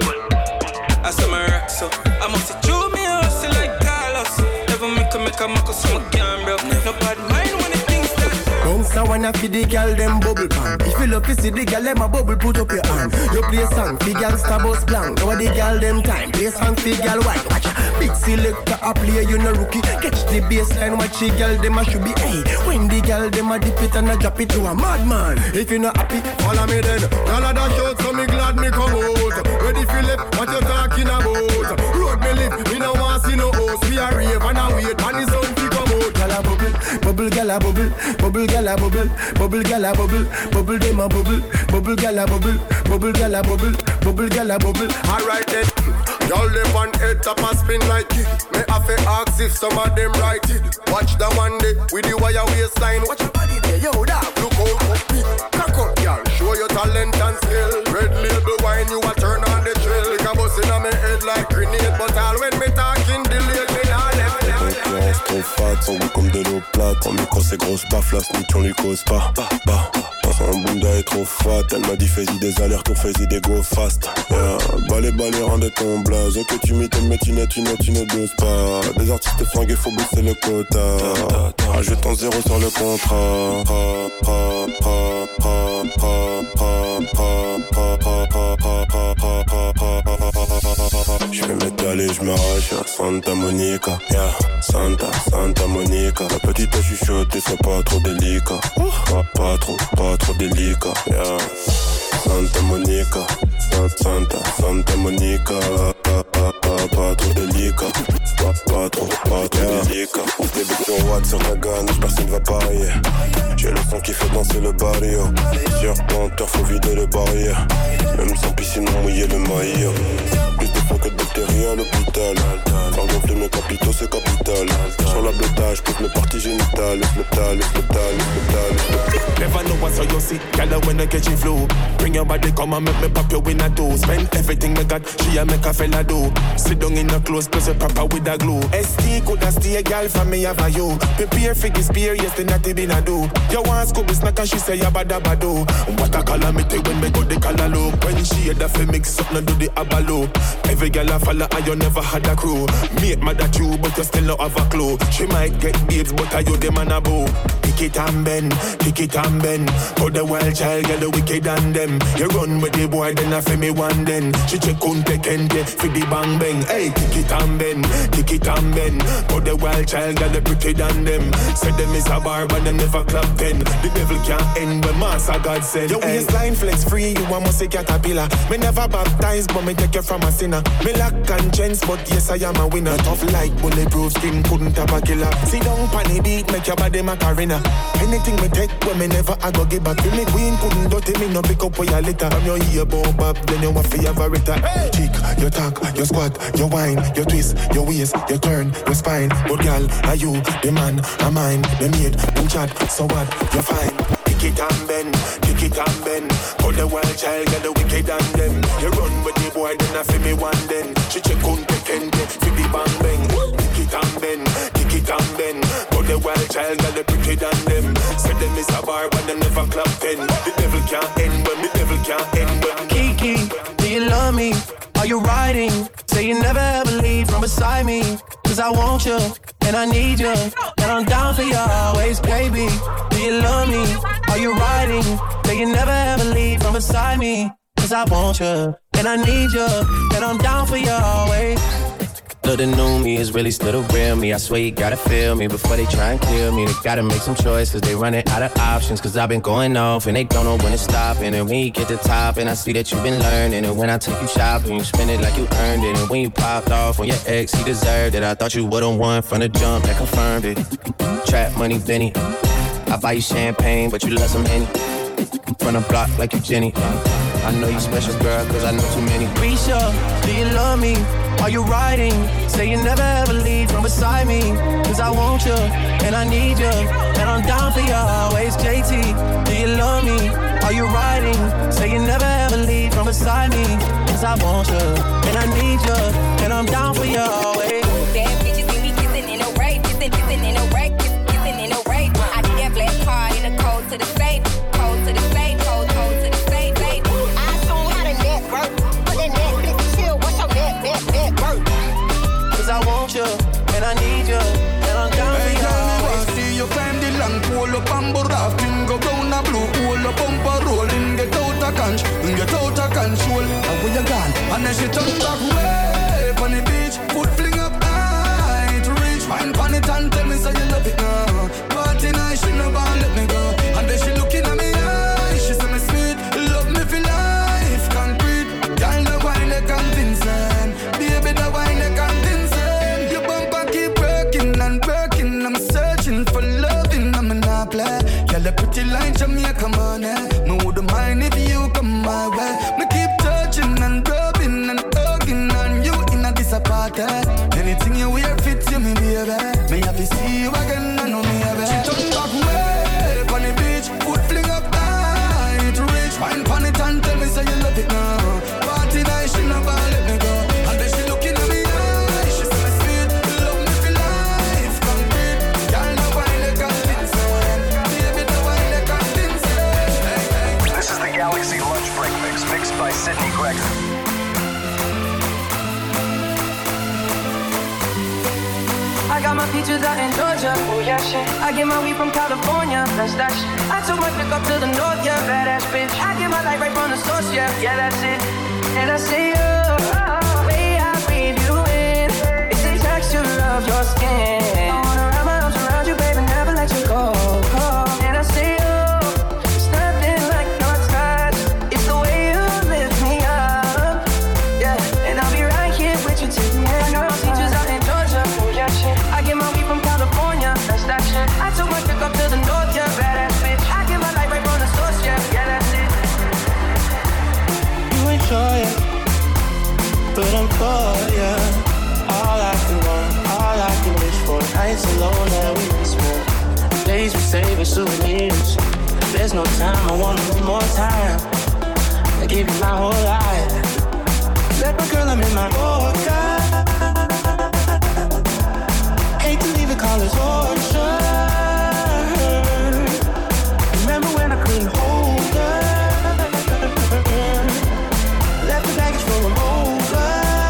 Speaker 23: I saw my rock so. I must see through me hustle like Carlos. Never make a make a muckle so I can't broke. No bad mind when it thinks that.
Speaker 24: Bounce a wanna feed the girl them bubble pan. If you love to see the girl them a bubble, put up your hand. You play song, fi girl star bus blank. Now the girl them time, play song fi girl white. Watch big selector a play, you no rookie. Catch the baseline, watch the girl them a should be. Hey, when the girl them a dip it and a drop it to a madman. If you not happy, follow me then. All of that shout, so me glad me come out. Ready fi left, what you talking about? Road me live, me no want see no host. We a rave and a wait, and the sound fi come out. Gyal a bubble, bubble gyal a bubble, bubble gyal a bubble, bubble gyal a bubble, bubble dem a bubble, bubble gyal a bubble, bubble gyal a bubble, bubble gyal a bubble. Alright then. Y'all live on head top and spin like it. Me have to ask if some of them right it. Watch the one day with the wire waistline. Watch your body there, yo, dog. Look how up it. Cock up, y'all. Show your talent and skill. Red label wine, you a turn on the trail. Like a bus in my head like grenade. But all when me talking delayed, me nah left.
Speaker 8: Trop fat, son goût comme de l'eau plate. En micro c'est grosse baffe, la snitch on lui cause pas. Bah, bah. Son bunda est trop fat, elle m'a dit fais-y des alertes, on fais-y des go fast. Yeah. Balai, balai, rende ton blaze. Ok, tu m'étais, mais tu n'es, tu n'es, tu ne bosses pas. Des artistes flingués, faut bosser le quota. Rajoute un zéro sur le contrat. Je vais m'étaler, je m'arrache à Santa Monica. Yeah. Santa, Santa Monica. La petite a chuchoté, c'est pas trop délicat. Pas, pas trop, pas trop délicat. Yeah. Santa Monica. Santa, Santa Monica. Pas, pas, pas, pas trop délicat. Pas, pas trop, pas trop yeah. délicat. Des becs sur Watt sur la ganache, personne va parier. J'ai le son qui fait danser le barrio. Sur compteur, faut vider le barrière. Même sans piscine, on mouiller le maillot. Plus de fois que de bactéries à l'hôpital. Faire gonfler mes capitaux, c'est capital. Sur la bleutage, pose mes parties génitales. Le métal, le métal, le métal.
Speaker 21: Never know what's how you see, girl, when I catch you flow. Bring your body, come and make me pop you in a toe. Spend everything me got, she a make a fella do. Sit down in a clothes, plus a proper with a glue. S T coulda stay a girl from me have a you. Prepare for this beer, yes, the natty been a do. You want scoop this snack and she say ya bada bado. What a calamity when me go the color look. When she had a fi mix up, no do the abalo. Every girl a follow and you never had a crew. Mate mad at you, but you still not have a clue. She might get babes, but are you the man a boo? Kick it and bend, kick it and bend. For the wild child, get the wicked and them. You run with the boy, then I feel me one then. She check on the kente, for the bang bang. Hey, kick it and bend, kick it and bend. For the wild child, get the wicked and them. Said them is a bar, but them never clap ten. The devil can't end when master God said. Your waistline flex free, you a must say caterpillar. Me never baptized, but me take you from a sinner. Me lack conscience, but yes I am a winner. Tough like bulletproof skin, couldn't have a killer. See down panny beat, make your body macarena. Anything me take, when me never I go give back. Feel me queen, couldn't dirty me, no pick up for your litter. From your ear bob up, then you want for your varita. Hey. Cheek, you talk, you squat, you whine, you twist, your waist, you turn, your spine. But girl, are you the man, a mine, the maid, them chat, so what, you fine. Kick it and bend, kick it and bend. For the wild child, get the wicked and them. You run with the boy, then I feel me one then. She check on the kente, feel the bang bang. Kick it and bend, kick it and bend. For the wild child, get the wicked and them. Say them is a bar, but they never clap ten. The devil can't end when the devil can't end when.
Speaker 10: Kiki, do you love me? Are you riding? Say you never ever leave from beside me. Cause I want you, and I need you. And I'm down for you always, baby. Do you love me? Are you riding? Say you never ever leave from beside me. Cause I want you, and I need you. And I'm down for you always.
Speaker 11: Look, the new me is really still the real me. I swear you gotta feel me before they try and kill me. They gotta make some choices, they running out of options. Cause I've been going off and they don't know when to stop. And then when you get to the top and I see that you've been learning. And when I take you shopping, you spend it like you earned it. And when you popped off on your ex, he deserved it. I thought you would've won from the jump, that confirmed it. Trap money, Benny. I buy you champagne, but you love some Henny. From the block like you Jenny. I know you special, girl, cause I know too many.
Speaker 10: Risha, do you love me? Are you riding? Say you never ever leave from beside me. Cause I want you, and I need you. And I'm down for you always, J T. Do you love me? Are you riding? Say you never ever leave from beside me. Cause I want you, and I need you. And I'm down for you always.
Speaker 14: Bad bitches see me kissing in a rape. Kissing, kissing in a rape. Kissing in a rape. I did that black card in a code to the safe. Code to the safe. Code, code to the safe. I show how the net work. Put that net, bitch, chill. What's your net, net, net work?
Speaker 10: Cause I want you, and I need you, and I'm down
Speaker 21: hey,
Speaker 10: for you.
Speaker 21: Hey, girl, me see you climb the long pole up and rafting, go down a blue hole, up bumper rolling, get out of control, get out of control. And when you gone, and then she turn back way on the beach, foot fling up high to reach, wine pon it and tell me say you love it now. Party night, she no bond let me go, and then she looking at me eyes, she say me sweet, love me for life, concrete. Girl, the wine they convincing, baby the wine they convincing. Your bumper keep working and working, I'm searching for loving, I'm not play. Girl, a pretty like Jamaica money, me wouldn't mind if you come my way. Me keep touching and rubbing and hugging on you in
Speaker 10: I got my peaches out in Georgia, oh yeah shit. I get my weed from California, that's that shit. I took my pick up to the north, yeah, badass bitch. I get my light right from the source, yeah, yeah, that's it. And I see you, oh, way I breathe you in. It's the texture of your skin. I wanna wrap my arms around you, baby, never let you go. Oh, and I see you, it's nothing like your touch. It's the way you lift me up, yeah. And I'll be right here with you till the end. I got my peaches out in Georgia, oh yeah shit. I get my weed from California, that's that shit. I took my pick up to the north, yeah, badass bitch. I get my light right from the source, yeah, yeah, that's it.
Speaker 7: You enjoy it, but I'm bored, yeah. All I can want, all I can wish for. Nights alone that we miss more. Days we save as souvenirs. There's no time, I want a little more time. I give you my whole life. Let my girl, I'm in my order. Hate to leave it, call it torture. Remember when I couldn't hold her? Left the baggage for a over.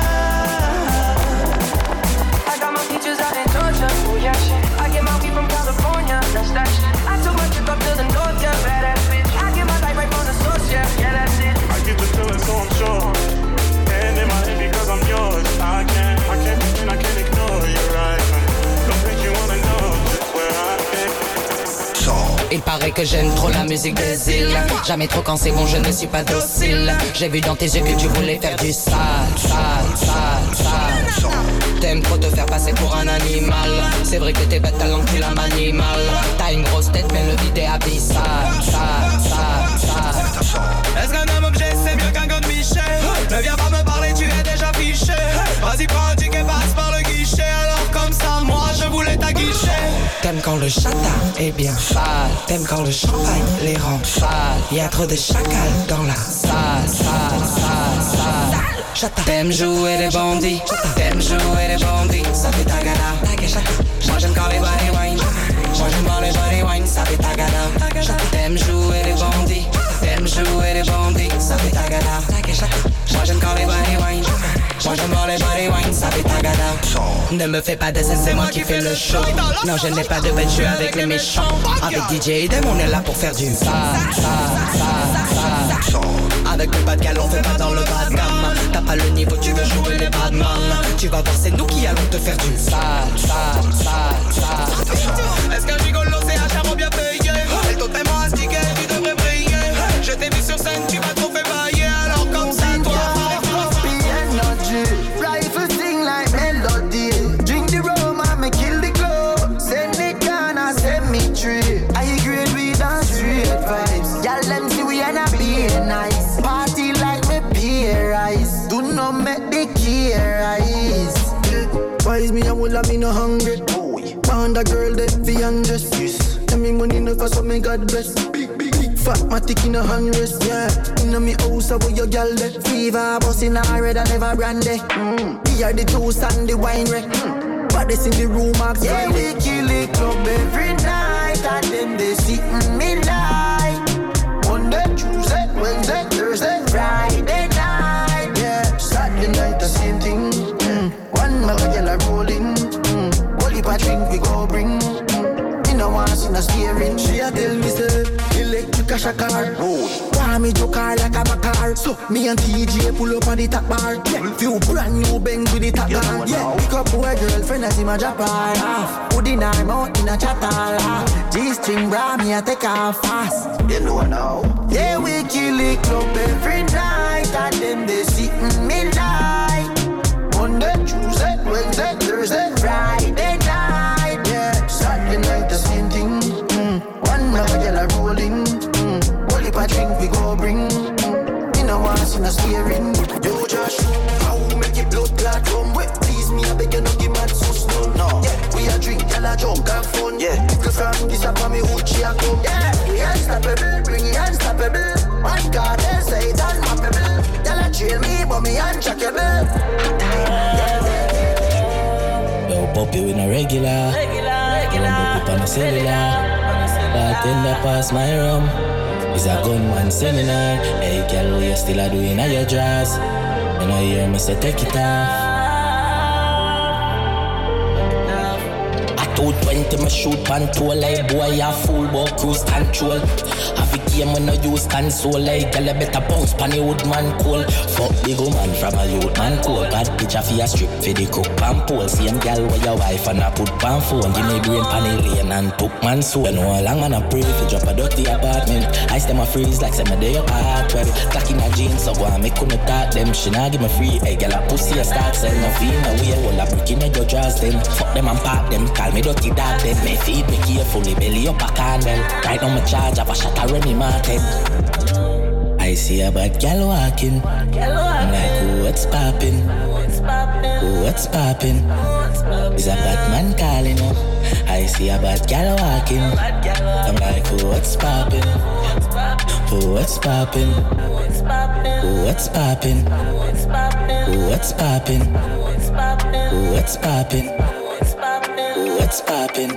Speaker 10: I got my peaches out in Georgia, oh yeah shit. I get my weed from California, that's that shit. I took my trip up to the north, yeah, badass bitch. I get my light right from the source, yeah, yeah, that's it.
Speaker 7: I get the feeling, so I'm sure. And in my head because I'm yours. I can't, I can't pretend, I can't ignore you, right? Don't think you wanna know just where I've been.
Speaker 9: Il paraît que j'aime trop la musique des îles. Jamais trop quand c'est bon, je ne suis pas docile. J'ai vu dans tes yeux que tu voulais faire du sale, sale, sale, sale. T'aimes trop te faire passer pour un animal. C'est vrai que t'es bête, ta langue tu la manies mal. T'as une grosse tête, mais le vide est abyssal, sale, sale, sale.
Speaker 7: Est-ce qu'un homme objet c'est mieux qu'un gars de Michel? Ne viens pas me parler, tu es déjà fiché. Vas-y prends un ticket, passe par le guichet. Alors comme ça, moi je voulais ta guichet.
Speaker 9: T'aimes quand le chata est bien sale. T'aimes quand le champagne les rend sales. Y'a trop de chacals dans la salle, salle, salle, salle. Chata. T'aimes jouer les bandits. T'aimes jouer les bandits. Ça fait ta gala. Moi j'aime quand les body wine. Moi j'aime quand les body wine. Ça fait ta gala. T'aimes jouer les bandits. T'aimes jouer les bandits. Ça fait ta gala. Moi j'aime quand les body wine. Moi j'aime quand les body wine. Ça fait ta gala. Ne me fais pas de scène, c'est moi qui fais le show. Non je n'ai pas de bête, je suis avec les méchants. Avec D J Dem on est là pour faire du sale, sale, sale, sale. Avec le bas de gamme on fait pas dans le bas de gamme. T'as pas le niveau, tu veux jouer les badman. Tu vas voir c'est nous qui allons te faire du sale, sale, sale, sale.
Speaker 7: Est-ce qu'un gigolo c'est un charme bien payé? Elle t'ont tellement astiqué, tu devrais briller. Je t'ai vu sur scène, tu m'as trop fait bailler. Alors comme ça toi
Speaker 10: Rifle sing like melody. Drink the rum and me kill the glow. Send me Ghana, send me tree. I grade with and straight vibes. Y'all them see we and a be nice. Party like me peer eyes. Do not make the key rise. Wise me and will me no hungry. Found a girl that fi undress. Tell me money no for so me God bless. Big big big fat matic in a hundreds. Yeah, inna me house a where your girl de. Fever bus in a red and never brandy. Mm. Here the toast and the wine wreck. Mm. Bodies in the room ask yeah, we kill it club every night. And them they see me like Monday, Tuesday, Wednesday, Thursday, Friday night. Yeah, Saturday night the same thing. Mm. One mother girl a rolling. Mm. Only pa drink we go bring. Mm. Me no want see no steering. She a tell me say electric a shock car. Want me joke car like I'm a car. So me and T J pull up on the top bar. Yeah, few brand new Benz with the top bar. Yeah, pick up boy girlfriend as him a drop her off. Put in her mouth in a chatter. G-string bra me a take off fast. You know now. Yeah, we kill it club every night. And them they see me like Monday, Tuesday, Wednesday, Thursday, Friday night. Yeah, Saturday night the same thing. Mm. One mother girl a rolling. Mm. Only pa drink we go bring. Mm. Me no want see no steering. Yo Josh, how we make it blood clot rum wet? Please me I beg you no give mad sus no. No. Yeah, we a drink, y'all a junk and fun. Yeah, pickle from this up on me hood she a come. Yeah, we unstoppable, bring it unstoppable. My God, they say it's unmappable. Y'all a trail me, but me untrackable.
Speaker 7: Yo, Poppy with no regular. Regular, regular. Put on the cellular. Bartender pass my rum. It's a gunman seminar. Hey, girl, what you still a doing at your dress? You know, you hear me say take it off. two twenty, me shoot control. Like boy, a fool, but cruise control. Have a game when I use console. Like girl, you better bounce pan the woodman cool. Fuck big man from a youth man cool. Bad picture for your strip for the cook pan pole. Same girl with your wife and I put pan phone. Give me brain pan the lane and took man soul. You know long man I pray for drop a dirty apartment. I stem a freeze like say my day up hard. Well, clack in a jeans, so go and make me talk them. She nah give me free. Hey girl, I pussy a start sell no fee. No way, all a brick in your jaws them. Fuck them and park them. Call me dirty dog them. Me feed me carefully, belly up a candle. Right on my charge, have a shot a Remy Martin. I see a bad gal walking. I'm like, what's poppin'? What's poppin'? Is a bad man calling up. I see a bad gal walking. I'm like, what's poppin'? What's poppin'? What's poppin'? What's poppin'? What's poppin'? What's poppin'?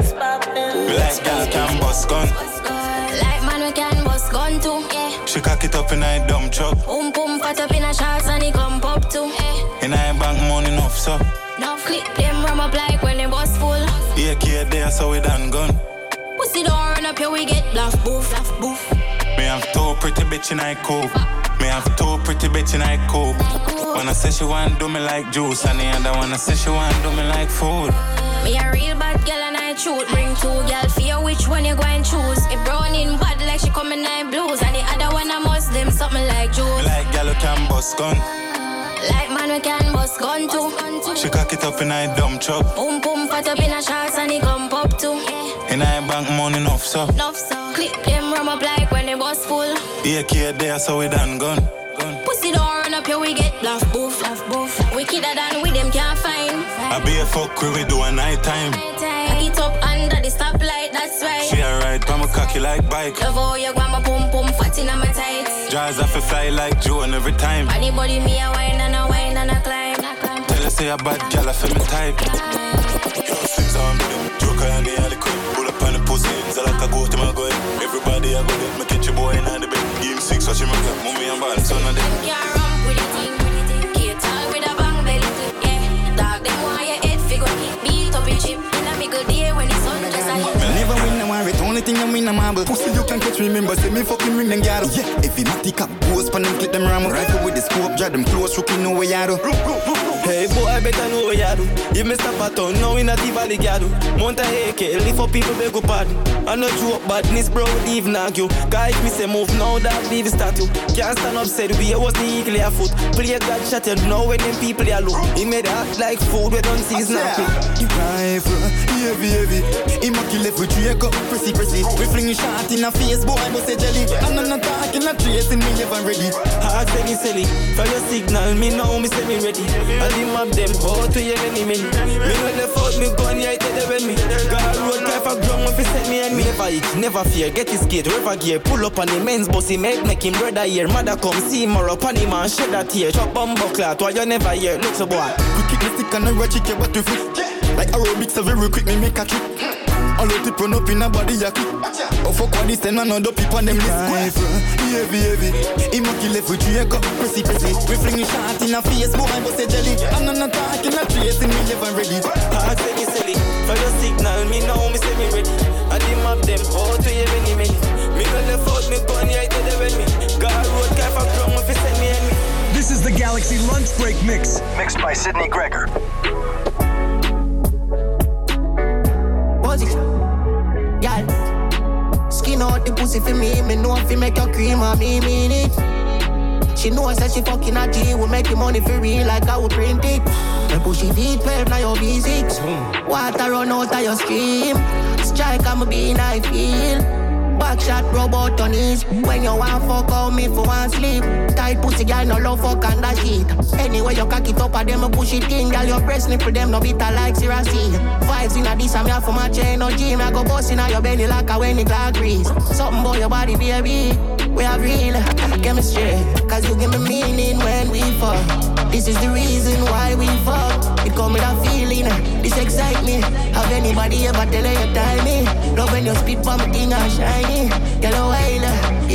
Speaker 15: Like gal can bust gun.
Speaker 18: Like man we can bust gun too, yeah.
Speaker 15: She cock it up in a dumb truck.
Speaker 18: Boom boom fat up in a shots and he come pop too, yeah.
Speaker 15: In a bank money enough so.
Speaker 18: Now flip them rum up like when the bus full.
Speaker 15: Yeah, kid there so we done gun.
Speaker 18: Pussy don't run up here we get laugh boof, laugh boof.
Speaker 15: Me have two pretty bitch in I coop. Me have two pretty bitch in I coop. When I say she want do me like juice, and the other one I say she want do me like food.
Speaker 18: Me a real bad girl and I shoot. Bring two girl for you, which one you go and choose? If brown in bad like she come in nine blues, and the other one a Muslim, something like Jews.
Speaker 15: Me like gal who can bust gun.
Speaker 18: Like man we can bust gun too.
Speaker 15: She cock it up in a dumb truck.
Speaker 18: Boom boom fat up in a shots and he come pop too.
Speaker 15: In a bank money enough so.
Speaker 18: Enough so. Clip them rum up like when the bus full.
Speaker 15: Yeah, kid there so we done gun.
Speaker 18: Pussy don't run up here we get laugh boof, laugh boof. Wickeder than with them can't find.
Speaker 15: I be a fuck we do a night time.
Speaker 18: Pack it up under the stoplight, that's right.
Speaker 15: She alright, but I'm cocky like bike.
Speaker 18: Love how you grab my pum pum fat in my tights.
Speaker 15: Jaws off a fly like Joan every time.
Speaker 18: Anybody me a wine and a wine and a climb.
Speaker 15: Tell her say a bad gal I feel me type. Six on me, joker and the alley quick. Pull up on the pussy, so like I go to my good. Everybody I go get me catch your boy in the bed. Give him six, watch him a clap, mommy and ball, son of them.
Speaker 18: Yeah, rump with the team, Kate tall with a bang belly tip, yeah. Dog them want your head figure, beat up in chip. In a me good day when it's on just a hit.
Speaker 16: Never win no war, it only thing I win a marble. Pussy you can catch me, remember say me fucking ring them gyro. Yeah, if you not tick up, goes pan them clip them ram. Rifle with the scope, drag them close, rookie know where you do.
Speaker 17: Hey boy, I better know what you do. If me stop at town, now in a Tivoli gado. Mount a A K, live for people beg go pardon. I know joke badness, bro, would even argue. Guys, me say move now, that leave the statue. Can't stand up, said we was the eagle a foot. Play a god shot, you know when them people they look. He made it act like food, we don't see snappy.
Speaker 16: You rifle, heavy, heavy. Immaculate with three cup, pressy, pressy. We fling shot in a face, boy, I say jelly. I'm not talking, not tracing me, never ready.
Speaker 17: Hard say me silly, for your signal, me know me say me ready. I did map them, out to your enemy. Me when the fuck me gun, yeah, tell them when me. God road, type of drum, if you set me and me. Never eat, never fear, get his gate, river gear. Pull up on the men's bossy, make, make him brother here. Mother come see him or up on him and shed that tear. Chop bomb buckler, why you never hear, look so boy.
Speaker 16: We kick the stick and the ratchet, yeah, what to fit. Like aerobics, so very quick, me make a trick. All of it run up in a body, yeah, quick. Oh, fuck what this and another people, them list. Heavy, heavy. Immaculate with three cup, pressy, pressy. We fling shot in a face, boy, I say jelly. I'm not talking, not tracing me, never ready.
Speaker 17: Hard say me silly, for your signal, me know me say me ready. I did map them, out to your enemy. Me when the fuck me gun, yeah, tell them when me. God road, type of drum, if you set me and me.
Speaker 1: This is the Galaxy Lunch Break Mix, mixed by Sydney Gregor.
Speaker 9: What's it? Y'all skin out the pussy for me, me know if you make your cream and me mean it. She knows that she fucking a G, will make the money for real like I would print it. The pushy V twelve, now your V six. Water run out of your stream. Strike, I'm a bean, I feel. Backshot robot on his. When you want fuck out me for one sleep. Tight pussy girl no love fuck and that shit. Anyway you cock it up at them a push it in. Girl your breast nipple them no bitter like Syracuse. Vibes in a this and me have for my chain no gym. I go bust in a your belly like a when the clock grease. Something about your body baby. We have real chemistry. Cause you give me meaning when we fuck. This is the reason why we fuck. It come with a feeling. This excite me. Have anybody ever tell you you tie me? Love when you spit for me thing and shiny. Girl a while.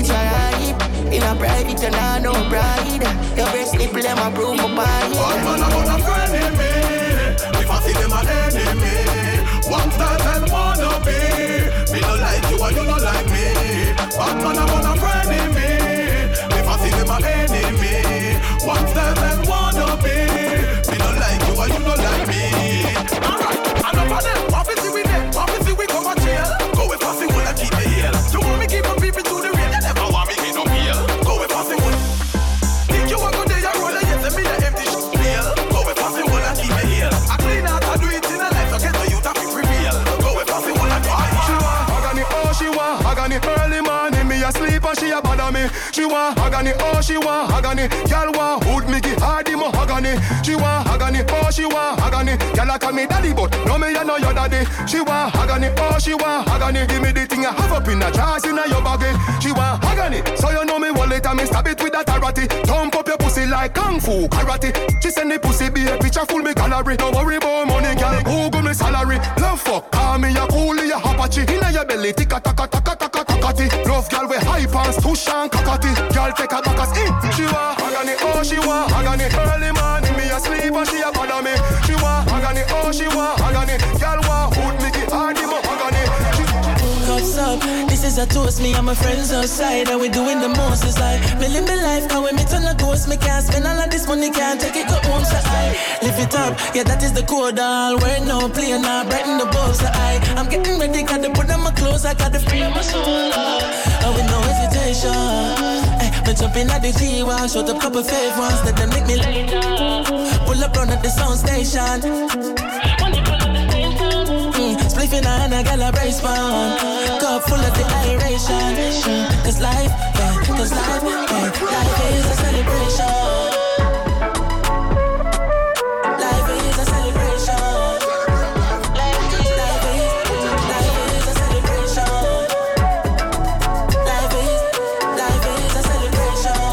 Speaker 9: drive it and I no pride. Your breast nipple them a prove my body.
Speaker 22: Bad man I want a friend in me. If I see them an enemy, one start and wanna be. Me no like you and you no like me. Bad man I want a friend in me. If I see them an enemy, one start and wanna be. Me no like you and you no like me. Alright, enough of them. What we see we there? What we see we go to jail? Go with us, it wanna keep me here. You want me keep on people to the real? You never want me get no deal. Go with us, it wanna. Think you want go there? You roll and yes, and me the empty shit deal. Go with us, it wanna keep me here. I clean out, I do it in a life, so get the youth to be reveal. Go with us, it wanna keep me here. She want agony, oh she want agony. Early morning, me asleep and she a bother me. She want agony, oh she want agony. Girl want hood me give her the mahogany. She want agony, oh she want agony. Girl a call me daddy, but no me a know your daddy. She want agony, oh she want agony. Give me the thing I have up in a jars in a your baggy. She want agony, so you know me wallet and me stab it with a tarati. Thump up your pussy like kung fu karate. She send the pussy be a picture full me calorie. Don't worry about money, girl. Google me salary. Love fuck, call me a coolie, a hapachi. Inna your belly, ticka taka taka taka takati. Love girl with high pants, push and cockati. Girl take a back as in. She want agony, oh she want agony. Early morning me asleep and she a bother me. She want agony, oh she want agony. Girl want hood me give her the mahogany.
Speaker 7: Cups up, this is a toast. Me and my friends outside, and we doing the most. It's like me live my life, cause we meet on the coast. Me can't spend all of this money, can't take it go home. So I live it up, yeah that is the code. All wear no play, now brighten the balls. So I, I'm getting ready, got to put on my clothes. I got to free my soul. Oh, with no hesitation. Ay, me jumping at the G-Wagon, shot up couple fake ones that they make me later. Pull up round at the sound station. Mm, spliffing on a gal a brace pound. Cup full of the aeration. Mm, cause life, yeah, cause life, yeah, life is a celebration. Life is a celebration. Life is, life is a celebration. Life is, life is a celebration.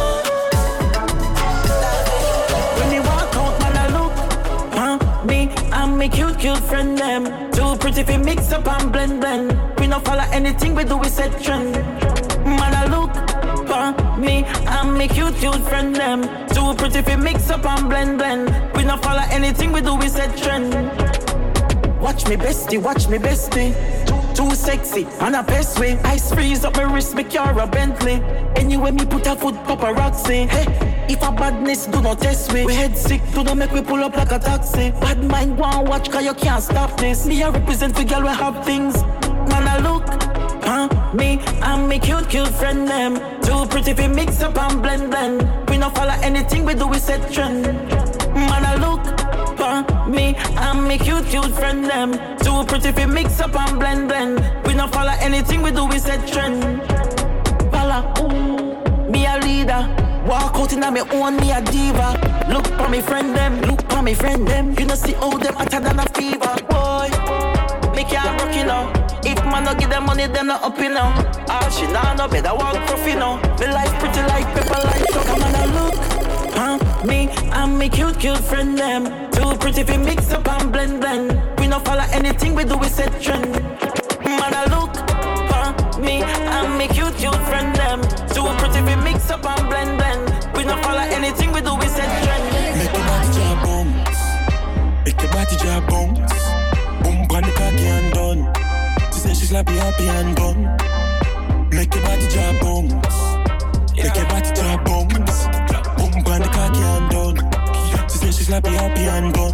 Speaker 7: Life is.
Speaker 6: When they walk out, man, I look, huh, me, I'm my cute, cute friend, them. Too pretty fi mix up and blend, blend. We no follow anything we do, we set trend. Man, I look, huh, me, I'm my cute, cute friend, them. Too pretty fi mix up and blend, blend. We no follow anything we do, we set trend. Watch me bestie, watch me bestie. Too sexy, and a best way. Ice freeze up my wrist, me carry a Bentley. Anyway, me put a foot paparazzi. Hey, if a badness do not test me. We head sick, do not make we pull up like a taxi. Bad mind one watch, cause you can't stop this. Me I represent the girl we have things. Man, I look, huh, me, I'm me cute, cute friend, them. Too pretty fi mix up and blend, blend. We no follow anything we do, we set trend. Man, I look, huh, me, I'm me cute, cute friend, them. Too pretty fi mix up and blend, blend. We no follow anything we do, we set trend. Pala, ooh, me a leader. Walk out in a me own, me a diva. Look for me friend them, look for me friend them. You know see how them hotter than a fever. Boy, me can't rock you now. If man no give them money, them not up you know. Ah, she nah no better walk rough you know. Me life pretty like pepper like so come on and look. Huh, me, I'm me cute, cute friend them. Too pretty fi mix up and blend, blend. We no follow anything we do, we set trend. Man I look, huh, me, I'm me cute, cute friend them. Too pretty fi mix up and blend, blend. We no follow anything we do, we set trend.
Speaker 13: Make your body job bounce, make your body job bounce. Boom, pan the cocky and done. She said she's slappy, happy and gone. Make your body job bounce, make your body job bounce. Boom, pan the cocky and done. She said she's slappy, happy and gone.